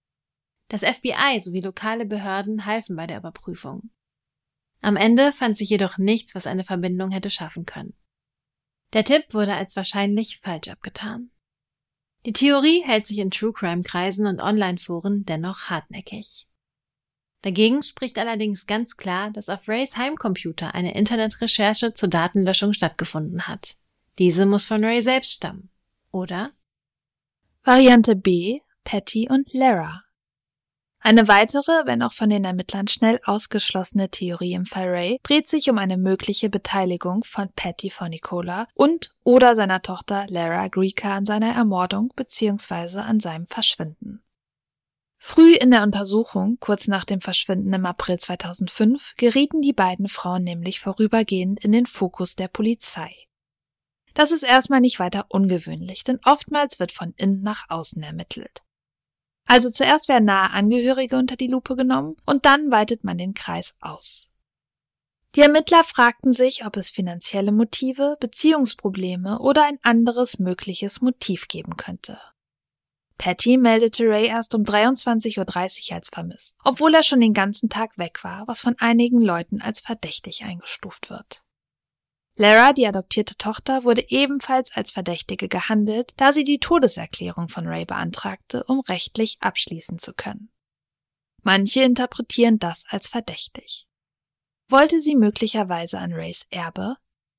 Das F B I sowie lokale Behörden halfen bei der Überprüfung. Am Ende fand sich jedoch nichts, was eine Verbindung hätte schaffen können. Der Tipp wurde als wahrscheinlich falsch abgetan. Die Theorie hält sich in True-Crime-Kreisen und Online-Foren dennoch hartnäckig. Dagegen spricht allerdings ganz klar, dass auf Rays Heimcomputer eine Internetrecherche zur Datenlöschung stattgefunden hat. Diese muss von Ray selbst stammen, oder? Variante B, Patty und Lara. Eine weitere, wenn auch von den Ermittlern schnell ausgeschlossene Theorie im Fall Ray dreht sich um eine mögliche Beteiligung von Patty Funicola und oder seiner Tochter Lara Greca an seiner Ermordung bzw. an seinem Verschwinden. Früh in der Untersuchung, kurz nach dem Verschwinden im April zweitausendfünf, gerieten die beiden Frauen nämlich vorübergehend in den Fokus der Polizei. Das ist erstmal nicht weiter ungewöhnlich, denn oftmals wird von innen nach außen ermittelt. Also zuerst werden nahe Angehörige unter die Lupe genommen und dann weitet man den Kreis aus. Die Ermittler fragten sich, ob es finanzielle Motive, Beziehungsprobleme oder ein anderes mögliches Motiv geben könnte. Patty meldete Ray erst um dreiundzwanzig Uhr dreißig als vermisst, obwohl er schon den ganzen Tag weg war, was von einigen Leuten als verdächtig eingestuft wird. Lara, die adoptierte Tochter, wurde ebenfalls als Verdächtige gehandelt, da sie die Todeserklärung von Ray beantragte, um rechtlich abschließen zu können. Manche interpretieren das als verdächtig. Wollte sie möglicherweise an Rays Erbe?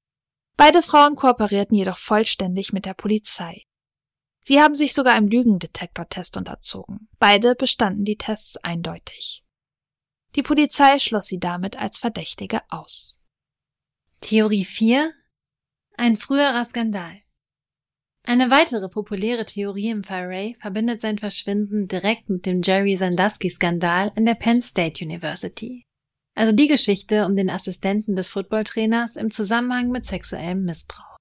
Beide Frauen kooperierten jedoch vollständig mit der Polizei. Sie haben sich sogar einem Lügendetektortest unterzogen. Beide bestanden die Tests eindeutig. Die Polizei schloss sie damit als Verdächtige aus. Theorie vier. Ein früherer Skandal. Eine weitere populäre Theorie im Fall Ray verbindet sein Verschwinden direkt mit dem Jerry Sandusky-Skandal an der Penn State University. Also die Geschichte um den Assistenten des Footballtrainers im Zusammenhang mit sexuellem Missbrauch.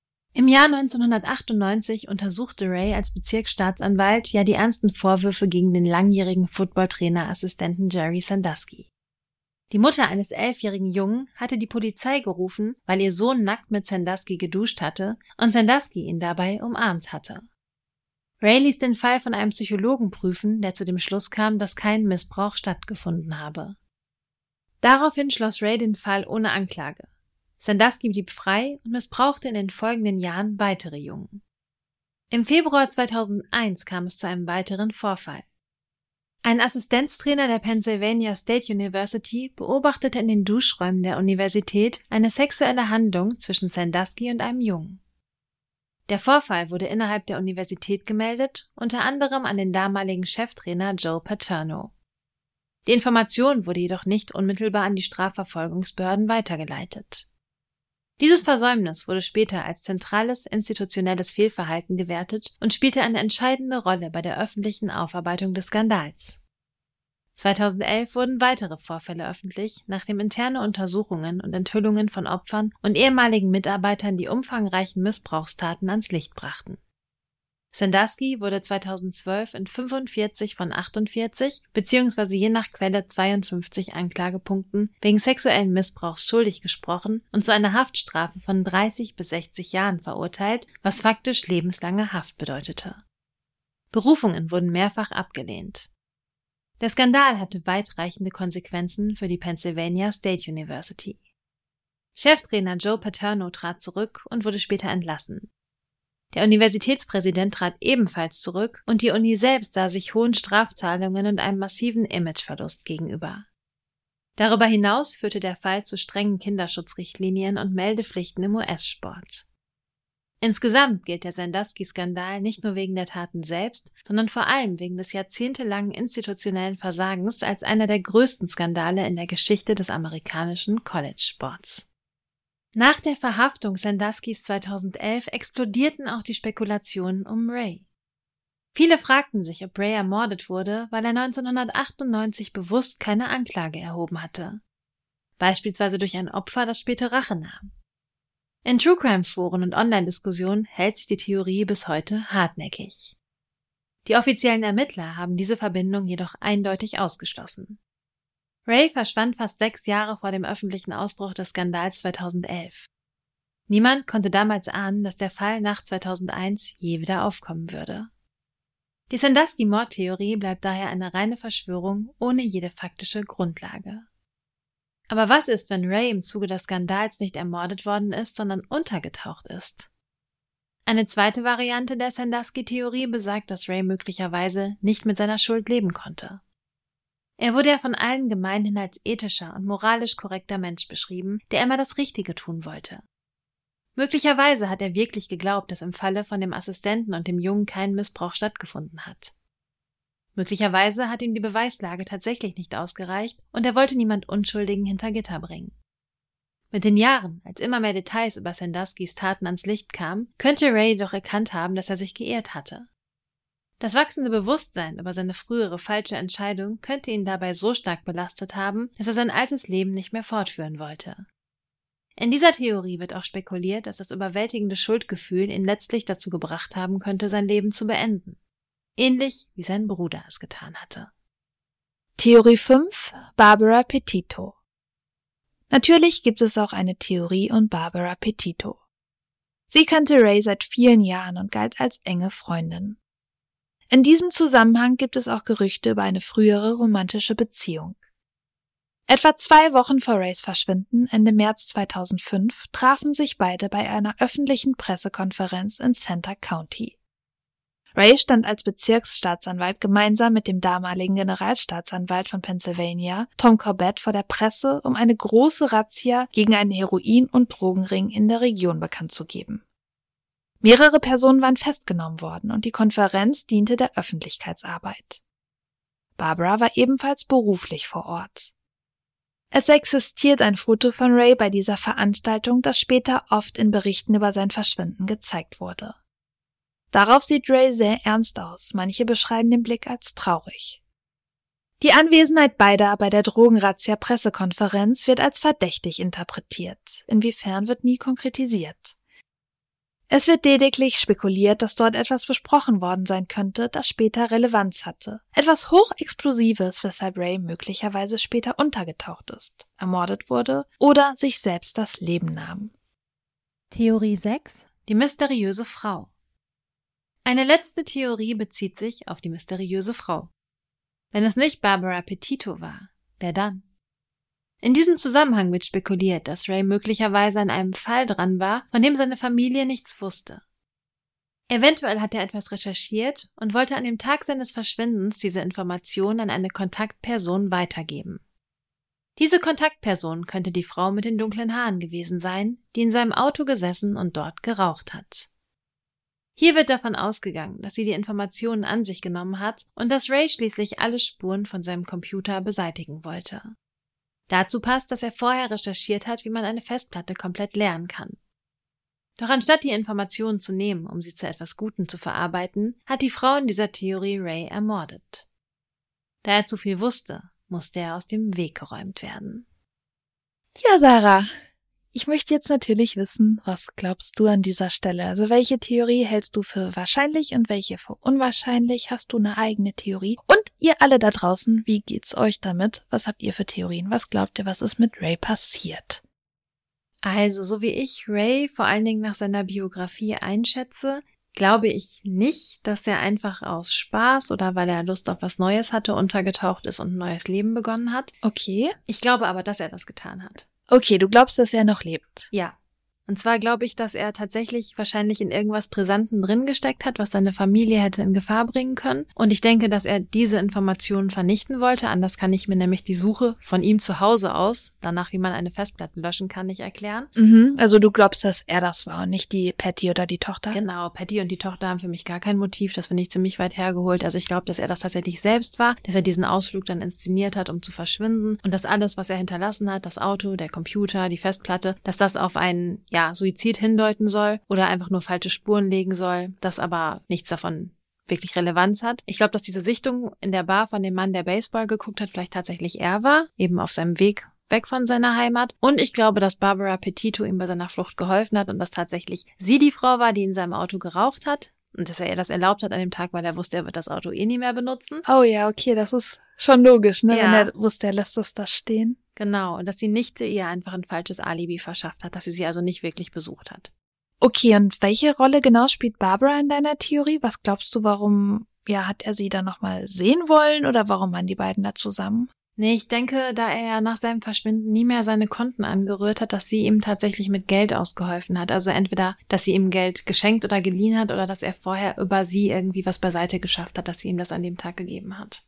Im Jahr neunzehnhundertachtundneunzig untersuchte Ray als Bezirksstaatsanwalt ja die ernsten Vorwürfe gegen den langjährigen Footballtrainer-Assistenten Jerry Sandusky. Die Mutter eines elfjährigen Jungen hatte die Polizei gerufen, weil ihr Sohn nackt mit Sandusky geduscht hatte und Sandusky ihn dabei umarmt hatte. Ray ließ den Fall von einem Psychologen prüfen, der zu dem Schluss kam, dass kein Missbrauch stattgefunden habe. Daraufhin schloss Ray den Fall ohne Anklage. Sandusky blieb frei und missbrauchte in den folgenden Jahren weitere Jungen. Im Februar zweitausendeins kam es zu einem weiteren Vorfall. Ein Assistenztrainer der Pennsylvania State University beobachtete in den Duschräumen der Universität eine sexuelle Handlung zwischen Sandusky und einem Jungen. Der Vorfall wurde innerhalb der Universität gemeldet, unter anderem an den damaligen Cheftrainer Joe Paterno. Die Information wurde jedoch nicht unmittelbar an die Strafverfolgungsbehörden weitergeleitet. Dieses Versäumnis wurde später als zentrales institutionelles Fehlverhalten gewertet und spielte eine entscheidende Rolle bei der öffentlichen Aufarbeitung des Skandals. zweitausendelf wurden weitere Vorfälle öffentlich, nachdem interne Untersuchungen und Enthüllungen von Opfern und ehemaligen Mitarbeitern die umfangreichen Missbrauchstaten ans Licht brachten. Sandusky wurde zweitausendzwölf in fünfundvierzig von achtundvierzig bzw. je nach Quelle zweiundfünfzig Anklagepunkten wegen sexuellen Missbrauchs schuldig gesprochen und zu einer Haftstrafe von dreißig bis sechzig Jahren verurteilt, was faktisch lebenslange Haft bedeutete. Berufungen wurden mehrfach abgelehnt. Der Skandal hatte weitreichende Konsequenzen für die Pennsylvania State University. Cheftrainer Joe Paterno trat zurück und wurde später entlassen. Der Universitätspräsident trat ebenfalls zurück und die Uni selbst sah sich hohen Strafzahlungen und einem massiven Imageverlust gegenüber. Darüber hinaus führte der Fall zu strengen Kinderschutzrichtlinien und Meldepflichten im U S-Sport. Insgesamt gilt der Sandusky-Skandal nicht nur wegen der Taten selbst, sondern vor allem wegen des jahrzehntelangen institutionellen Versagens als einer der größten Skandale in der Geschichte des amerikanischen College-Sports. Nach der Verhaftung Sanduskys zweitausendelf explodierten auch die Spekulationen um Ray. Viele fragten sich, ob Ray ermordet wurde, weil er neunzehnhundertachtundneunzig bewusst keine Anklage erhoben hatte. Beispielsweise durch ein Opfer, das später Rache nahm. In True-Crime-Foren und Online-Diskussionen hält sich die Theorie bis heute hartnäckig. Die offiziellen Ermittler haben diese Verbindung jedoch eindeutig ausgeschlossen. Ray verschwand fast sechs Jahre vor dem öffentlichen Ausbruch des Skandals zweitausendelf. Niemand konnte damals ahnen, dass der Fall nach zweitausendeins je wieder aufkommen würde. Die Sandusky-Mordtheorie bleibt daher eine reine Verschwörung ohne jede faktische Grundlage. Aber was ist, wenn Ray im Zuge des Skandals nicht ermordet worden ist, sondern untergetaucht ist? Eine zweite Variante der Sandusky-Theorie besagt, dass Ray möglicherweise nicht mit seiner Schuld leben konnte. Er wurde ja von allen gemeinhin als ethischer und moralisch korrekter Mensch beschrieben, der immer das Richtige tun wollte. Möglicherweise hat er wirklich geglaubt, dass im Falle von dem Assistenten und dem Jungen kein Missbrauch stattgefunden hat. Möglicherweise hat ihm die Beweislage tatsächlich nicht ausgereicht und er wollte niemand Unschuldigen hinter Gitter bringen. Mit den Jahren, als immer mehr Details über Sanduskys Taten ans Licht kamen, könnte Ray doch erkannt haben, dass er sich geirrt hatte. Das wachsende Bewusstsein über seine frühere falsche Entscheidung könnte ihn dabei so stark belastet haben, dass er sein altes Leben nicht mehr fortführen wollte. In dieser Theorie wird auch spekuliert, dass das überwältigende Schuldgefühl ihn letztlich dazu gebracht haben könnte, sein Leben zu beenden. Ähnlich wie sein Bruder es getan hatte. Theorie fünf. Barbara Petito. Natürlich gibt es auch eine Theorie um Barbara Petito. Sie kannte Ray seit vielen Jahren und galt als enge Freundin. In diesem Zusammenhang gibt es auch Gerüchte über eine frühere romantische Beziehung. Etwa zwei Wochen vor Rays Verschwinden, Ende März zweitausendfünf, trafen sich beide bei einer öffentlichen Pressekonferenz in Center County. Ray stand als Bezirksstaatsanwalt gemeinsam mit dem damaligen Generalstaatsanwalt von Pennsylvania, Tom Corbett, vor der Presse, um eine große Razzia gegen einen Heroin- und Drogenring in der Region bekannt zu geben. Mehrere Personen waren festgenommen worden und die Konferenz diente der Öffentlichkeitsarbeit. Barbara war ebenfalls beruflich vor Ort. Es existiert ein Foto von Ray bei dieser Veranstaltung, das später oft in Berichten über sein Verschwinden gezeigt wurde. Darauf sieht Ray sehr ernst aus, manche beschreiben den Blick als traurig. Die Anwesenheit beider bei der Drogenrazzia-Pressekonferenz wird als verdächtig interpretiert, inwiefern wird nie konkretisiert. Es wird lediglich spekuliert, dass dort etwas besprochen worden sein könnte, das später Relevanz hatte. Etwas Hochexplosives, weshalb Ray möglicherweise später untergetaucht ist, ermordet wurde oder sich selbst das Leben nahm. Theorie sechs. Die mysteriöse Frau. Eine letzte Theorie bezieht sich auf die mysteriöse Frau. Wenn es nicht Barbara Petito war, wer dann? In diesem Zusammenhang wird spekuliert, dass Ray möglicherweise an einem Fall dran war, von dem seine Familie nichts wusste. Eventuell hat er etwas recherchiert und wollte an dem Tag seines Verschwindens diese Information an eine Kontaktperson weitergeben. Diese Kontaktperson könnte die Frau mit den dunklen Haaren gewesen sein, die in seinem Auto gesessen und dort geraucht hat. Hier wird davon ausgegangen, dass sie die Informationen an sich genommen hat und dass Ray schließlich alle Spuren von seinem Computer beseitigen wollte. Dazu passt, dass er vorher recherchiert hat, wie man eine Festplatte komplett leeren kann. Doch anstatt die Informationen zu nehmen, um sie zu etwas Gutem zu verarbeiten, hat die Frau in dieser Theorie Ray ermordet. Da er zu viel wusste, musste er aus dem Weg geräumt werden. Ja, Sarah, ich möchte jetzt natürlich wissen, was glaubst du an dieser Stelle? Also welche Theorie hältst du für wahrscheinlich und welche für unwahrscheinlich? Hast du eine eigene Theorie? Und ihr alle da draußen, wie geht's euch damit? Was habt ihr für Theorien? Was glaubt ihr, was ist mit Ray passiert? Also, so wie ich Ray vor allen Dingen nach seiner Biografie einschätze, glaube ich nicht, dass er einfach aus Spaß oder weil er Lust auf was Neues hatte, untergetaucht ist und ein neues Leben begonnen hat. Okay. Ich glaube aber, dass er das getan hat. Okay, du glaubst, dass er noch lebt? Ja. Und zwar glaube ich, dass er tatsächlich wahrscheinlich in irgendwas Brisanten drin gesteckt hat, was seine Familie hätte in Gefahr bringen können. Und ich denke, dass er diese Informationen vernichten wollte. Anders kann ich mir nämlich die Suche von ihm zu Hause aus, danach wie man eine Festplatte löschen kann, nicht erklären. Mhm, also du glaubst, dass er das war und nicht die Patty oder die Tochter? Genau, Patty und die Tochter haben für mich gar kein Motiv. Das finde ich ziemlich weit hergeholt. Also ich glaube, dass er das tatsächlich selbst war, dass er diesen Ausflug dann inszeniert hat, um zu verschwinden. Und dass alles, was er hinterlassen hat, das Auto, der Computer, die Festplatte, dass das auf einen ja, Suizid hindeuten soll oder einfach nur falsche Spuren legen soll, das aber nichts davon wirklich Relevanz hat. Ich glaube, dass diese Sichtung in der Bar von dem Mann, der Baseball geguckt hat, vielleicht tatsächlich er war, eben auf seinem Weg weg von seiner Heimat. Und ich glaube, dass Barbara Petito ihm bei seiner Flucht geholfen hat und dass tatsächlich sie die Frau war, die in seinem Auto geraucht hat und dass er ihr das erlaubt hat an dem Tag, weil er wusste, er wird das Auto eh nie mehr benutzen. Oh ja, okay, das ist schon logisch, ne? Ja. Wenn er wusste, er lässt das da stehen. Genau, und dass die Nichte ihr einfach ein falsches Alibi verschafft hat, dass sie sie also nicht wirklich besucht hat. Okay, und welche Rolle genau spielt Barbara in deiner Theorie? Was glaubst du, warum, ja, hat er sie da nochmal sehen wollen oder warum waren die beiden da zusammen? Nee, ich denke, da er ja nach seinem Verschwinden nie mehr seine Konten angerührt hat, dass sie ihm tatsächlich mit Geld ausgeholfen hat. Also entweder, dass sie ihm Geld geschenkt oder geliehen hat oder dass er vorher über sie irgendwie was beiseite geschafft hat, dass sie ihm das an dem Tag gegeben hat.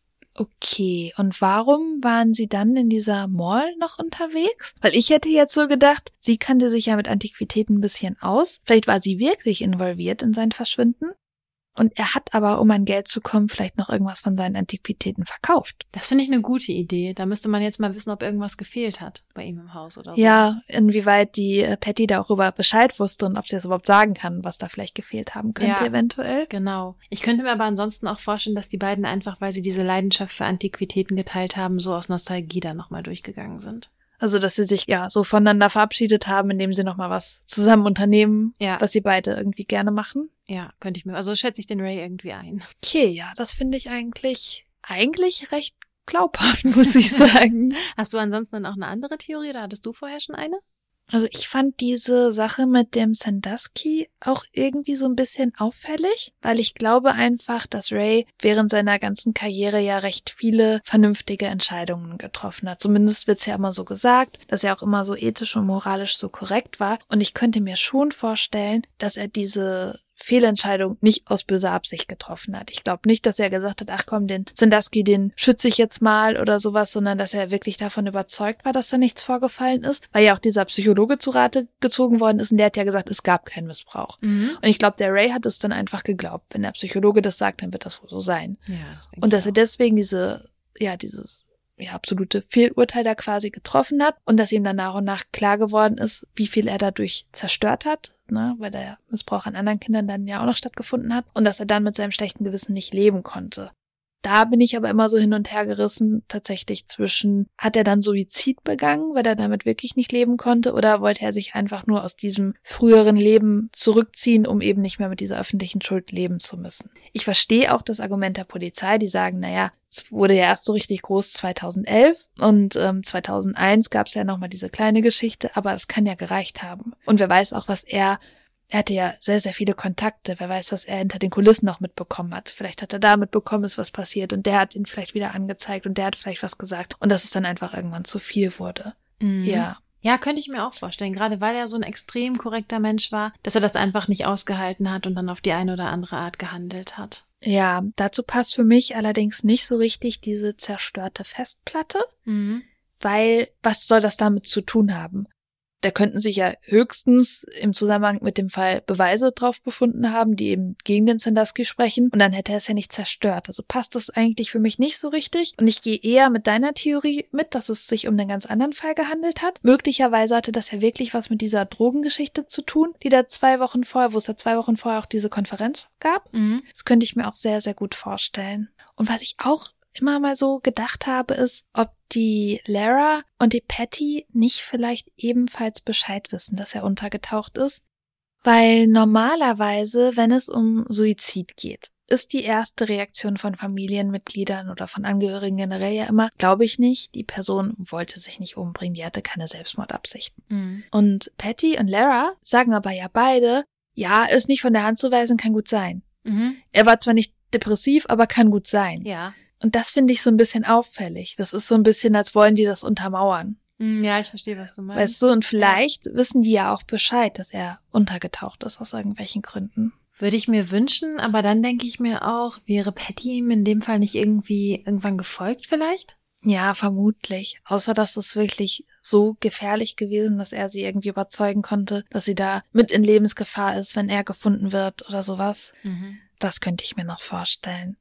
Okay, und warum waren sie dann in dieser Mall noch unterwegs? Weil ich hätte jetzt so gedacht, sie kannte sich ja mit Antiquitäten ein bisschen aus. Vielleicht war sie wirklich involviert in sein Verschwinden. Und er hat aber, um an Geld zu kommen, vielleicht noch irgendwas von seinen Antiquitäten verkauft. Das finde ich eine gute Idee. Da müsste man jetzt mal wissen, ob irgendwas gefehlt hat bei ihm im Haus oder so. Ja, inwieweit die äh, Patty darüber Bescheid wusste und ob sie das überhaupt sagen kann, was da vielleicht gefehlt haben könnte Ja, eventuell. Genau. Ich könnte mir aber ansonsten auch vorstellen, dass die beiden einfach, weil sie diese Leidenschaft für Antiquitäten geteilt haben, so aus Nostalgie da nochmal durchgegangen sind. Also, dass sie sich ja so voneinander verabschiedet haben, indem sie nochmal was zusammen unternehmen, Ja. was sie beide irgendwie gerne machen. Ja, könnte ich mir, also schätze ich den Ray irgendwie ein. Okay, ja, das finde ich eigentlich, eigentlich recht glaubhaft, muss ich sagen. Hast du ansonsten dann auch eine andere Theorie oder hattest du vorher schon eine? Also ich fand diese Sache mit dem Sandusky auch irgendwie so ein bisschen auffällig, weil ich glaube einfach, dass Ray während seiner ganzen Karriere ja recht viele vernünftige Entscheidungen getroffen hat. Zumindest wird's ja immer so gesagt, dass er auch immer so ethisch und moralisch so korrekt war. Und ich könnte mir schon vorstellen, dass er diese Fehlentscheidung nicht aus böser Absicht getroffen hat. Ich glaube nicht, dass er gesagt hat, ach komm, den Sandusky, den schütze ich jetzt mal oder sowas, sondern dass er wirklich davon überzeugt war, dass da nichts vorgefallen ist, weil ja auch dieser Psychologe zu Rate gezogen worden ist und der hat ja gesagt, es gab keinen Missbrauch. Mhm. Und ich glaube, der Ray hat es dann einfach geglaubt. Wenn der Psychologe das sagt, dann wird das wohl so sein. Ja, das denke Und dass ich er auch. deswegen diese, ja, dieses ja, absolute Fehlurteil da quasi getroffen hat und dass ihm dann nach und nach klar geworden ist, wie viel er dadurch zerstört hat, ne, weil der Missbrauch an anderen Kindern dann ja auch noch stattgefunden hat und dass er dann mit seinem schlechten Gewissen nicht leben konnte. Da bin ich aber immer so hin und her gerissen, tatsächlich zwischen, hat er dann Suizid begangen, weil er damit wirklich nicht leben konnte, oder wollte er sich einfach nur aus diesem früheren Leben zurückziehen, um eben nicht mehr mit dieser öffentlichen Schuld leben zu müssen. Ich verstehe auch das Argument der Polizei, die sagen, naja, es wurde ja erst so richtig groß zweitausendelf und ähm, zweitausendeins gab es ja nochmal diese kleine Geschichte, aber es kann ja gereicht haben. Und wer weiß auch, was er Er hatte ja sehr, sehr viele Kontakte. Wer weiß, was er hinter den Kulissen noch mitbekommen hat. Vielleicht hat er da mitbekommen, ist was passiert und der hat ihn vielleicht wieder angezeigt und der hat vielleicht was gesagt und dass es dann einfach irgendwann zu viel wurde. Mhm. Ja. Ja, könnte ich mir auch vorstellen, gerade weil er so ein extrem korrekter Mensch war, dass er das einfach nicht ausgehalten hat und dann auf die eine oder andere Art gehandelt hat. Ja, dazu passt für mich allerdings nicht so richtig diese zerstörte Festplatte, Mhm. weil was soll das damit zu tun haben? Da könnten sich ja höchstens im Zusammenhang mit dem Fall Beweise drauf befunden haben, die eben gegen den Sandusky sprechen. Und dann hätte er es ja nicht zerstört. Also passt das eigentlich für mich nicht so richtig. Und ich gehe eher mit deiner Theorie mit, dass es sich um einen ganz anderen Fall gehandelt hat. Möglicherweise hatte das ja wirklich was mit dieser Drogengeschichte zu tun, die da zwei Wochen vorher, wo es da zwei Wochen vorher auch diese Konferenz gab. Mhm. Das könnte ich mir auch sehr, sehr gut vorstellen. Und was ich auch immer mal so gedacht habe, ist, ob die Lara und die Patty nicht vielleicht ebenfalls Bescheid wissen, dass er untergetaucht ist. Weil normalerweise, wenn es um Suizid geht, ist die erste Reaktion von Familienmitgliedern oder von Angehörigen generell ja immer, glaube ich nicht, die Person wollte sich nicht umbringen, die hatte keine Selbstmordabsichten. Mhm. Und Patty und Lara sagen aber ja beide, ja, ist nicht von der Hand zu weisen, kann gut sein. Mhm. Er war zwar nicht depressiv, aber kann gut sein. Ja. Und das finde ich so ein bisschen auffällig. Das ist so ein bisschen, als wollen die das untermauern. Ja, ich verstehe, was du meinst. Weißt du, und vielleicht ja. wissen die ja auch Bescheid, dass er untergetaucht ist aus irgendwelchen Gründen. Würde ich mir wünschen, aber dann denke ich mir auch, wäre Patty ihm in dem Fall nicht irgendwie irgendwann gefolgt vielleicht? Ja, vermutlich. Außer, dass es wirklich so gefährlich gewesen, dass er sie irgendwie überzeugen konnte, dass sie da mit in Lebensgefahr ist, wenn er gefunden wird oder sowas. Mhm. Das könnte ich mir noch vorstellen.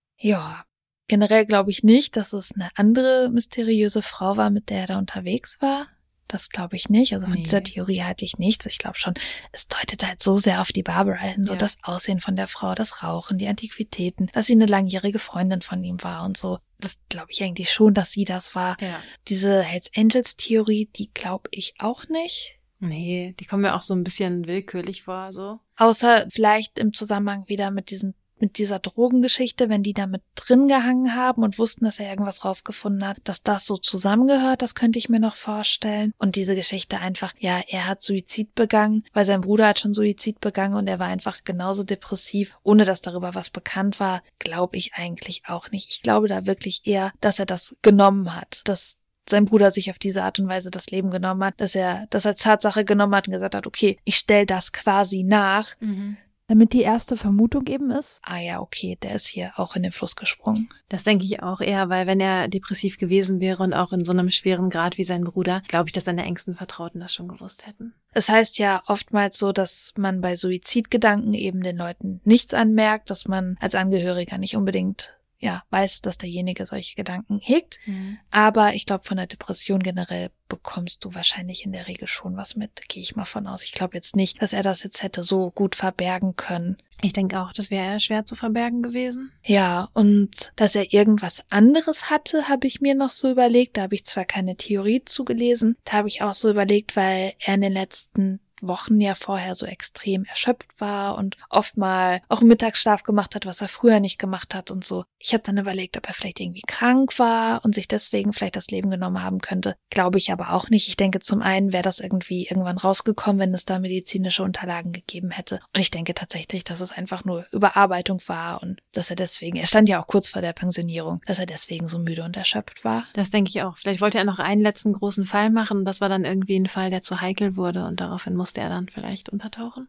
Ja, generell glaube ich nicht, dass es eine andere mysteriöse Frau war, mit der er da unterwegs war. Das glaube ich nicht. Also von nee. dieser Theorie halte ich nichts. Ich glaube schon, es deutet halt so sehr auf die Barbara hin. So ja. das Aussehen von der Frau, das Rauchen, die Antiquitäten, dass sie eine langjährige Freundin von ihm war und so. Das glaube ich eigentlich schon, dass sie das war. Ja. Diese Hells Angels Theorie, die glaube ich auch nicht. Nee, die kommen mir auch so ein bisschen willkürlich vor, so. Außer vielleicht im Zusammenhang wieder mit diesen mit dieser Drogengeschichte, wenn die da mit drin gehangen haben und wussten, dass er irgendwas rausgefunden hat, dass das so zusammengehört, das könnte ich mir noch vorstellen. Und diese Geschichte einfach, ja, er hat Suizid begangen, weil sein Bruder hat schon Suizid begangen und er war einfach genauso depressiv, ohne dass darüber was bekannt war, glaube ich eigentlich auch nicht. Ich glaube da wirklich eher, dass er das genommen hat, dass sein Bruder sich auf diese Art und Weise das Leben genommen hat, dass er das als Tatsache genommen hat und gesagt hat, okay, ich stelle das quasi nach, Mhm. damit die erste Vermutung eben ist. Ah ja, okay, der ist hier auch in den Fluss gesprungen. Das denke ich auch eher, weil wenn er depressiv gewesen wäre und auch in so einem schweren Grad wie sein Bruder, glaube ich, dass seine engsten Vertrauten das schon gewusst hätten. Es heißt ja oftmals so, dass man bei Suizidgedanken eben den Leuten nichts anmerkt, dass man als Angehöriger nicht unbedingt ja weiß, dass derjenige solche Gedanken hegt. Mhm. Aber ich glaube, von der Depression generell bekommst du wahrscheinlich in der Regel schon was mit, gehe ich mal von aus. Ich glaube jetzt nicht, dass er das jetzt hätte so gut verbergen können. Ich denke auch, das wäre eher schwer zu verbergen gewesen. Ja, und dass er irgendwas anderes hatte, habe ich mir noch so überlegt. Da habe ich zwar keine Theorie zugelesen, da habe ich auch so überlegt, weil er in den letzten Wochen ja vorher so extrem erschöpft war und oft mal auch Mittagsschlaf gemacht hat, was er früher nicht gemacht hat und so. Ich habe dann überlegt, ob er vielleicht irgendwie krank war und sich deswegen vielleicht das Leben genommen haben könnte. Glaube ich aber auch nicht. Ich denke, zum einen wäre das irgendwie irgendwann rausgekommen, wenn es da medizinische Unterlagen gegeben hätte. Und ich denke tatsächlich, dass es einfach nur Überarbeitung war und dass er deswegen, er stand ja auch kurz vor der Pensionierung, dass er deswegen so müde und erschöpft war. Das denke ich auch. Vielleicht wollte er noch einen letzten großen Fall machen und das war dann irgendwie ein Fall, der zu heikel wurde und daraufhin musste er dann vielleicht untertauchen.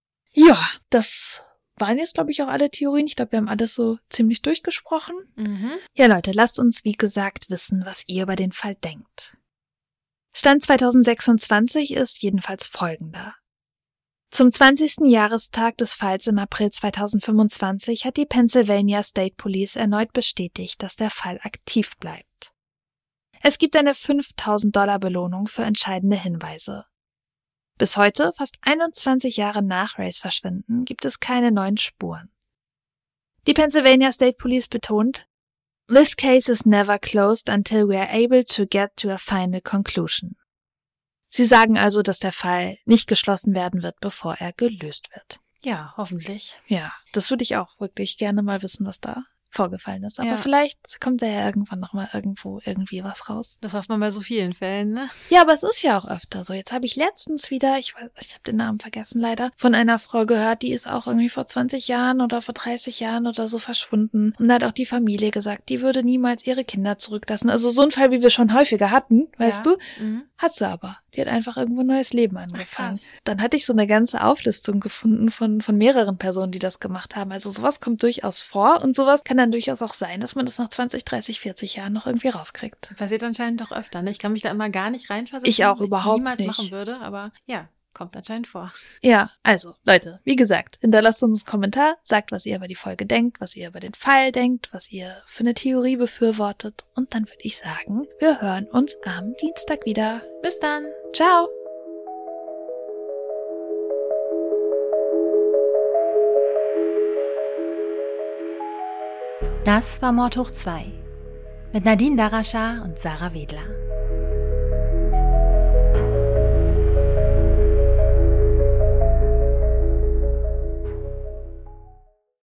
Ja, das waren jetzt, glaube ich, auch alle Theorien. Ich glaube, wir haben alles so ziemlich durchgesprochen. Mhm. Ja, Leute, lasst uns, wie gesagt, wissen, was ihr über den Fall denkt. Stand zwanzig sechsundzwanzig ist jedenfalls folgender. Zum zwanzigsten Jahrestag des Falls im April zweitausendfünfundzwanzig hat die Pennsylvania State Police erneut bestätigt, dass der Fall aktiv bleibt. Es gibt eine fünftausend Dollar Belohnung für entscheidende Hinweise. Bis heute, fast einundzwanzig Jahre nach Rays Verschwinden, gibt es keine neuen Spuren. Die Pennsylvania State Police betont, "This case is never closed until we are able to get to a final conclusion." Sie sagen also, dass der Fall nicht geschlossen werden wird, bevor er gelöst wird. Ja, hoffentlich. Ja, das würde ich auch wirklich gerne mal wissen, was da vorgefallen ist. Aber Ja. vielleicht kommt da ja irgendwann nochmal irgendwo irgendwie was raus. Das hofft man bei so vielen Fällen, ne? Ja, aber es ist ja auch öfter so. Jetzt habe ich letztens wieder, ich weiß, ich habe den Namen vergessen leider, von einer Frau gehört, die ist auch irgendwie vor zwanzig Jahren oder vor dreißig Jahren oder so verschwunden. Und da hat auch die Familie gesagt, die würde niemals ihre Kinder zurücklassen. Also so ein Fall, wie wir schon häufiger hatten, weißt Ja. du? Mhm. Hat sie aber. Die hat einfach irgendwo ein neues Leben angefangen. krass. Dann hatte ich so eine ganze Auflistung gefunden von, von mehreren Personen, die das gemacht haben. Also sowas kommt durchaus vor und sowas kann dann durchaus auch sein, dass man das nach zwanzig, dreißig, vierzig Jahren noch irgendwie rauskriegt. Passiert anscheinend doch öfter, ne? Ich kann mich da immer gar nicht reinversetzen. Ich auch weil überhaupt niemals nicht. machen würde, aber ja, kommt anscheinend vor. Ja, also, Leute, wie gesagt, hinterlasst uns einen Kommentar, sagt, was ihr über die Folge denkt, was ihr über den Fall denkt, was ihr für eine Theorie befürwortet. Und dann würde ich sagen, wir hören uns am Dienstag wieder. Bis dann. Ciao! Das war Mord hoch zwei mit Nadine Darascha und Sarah Wedler.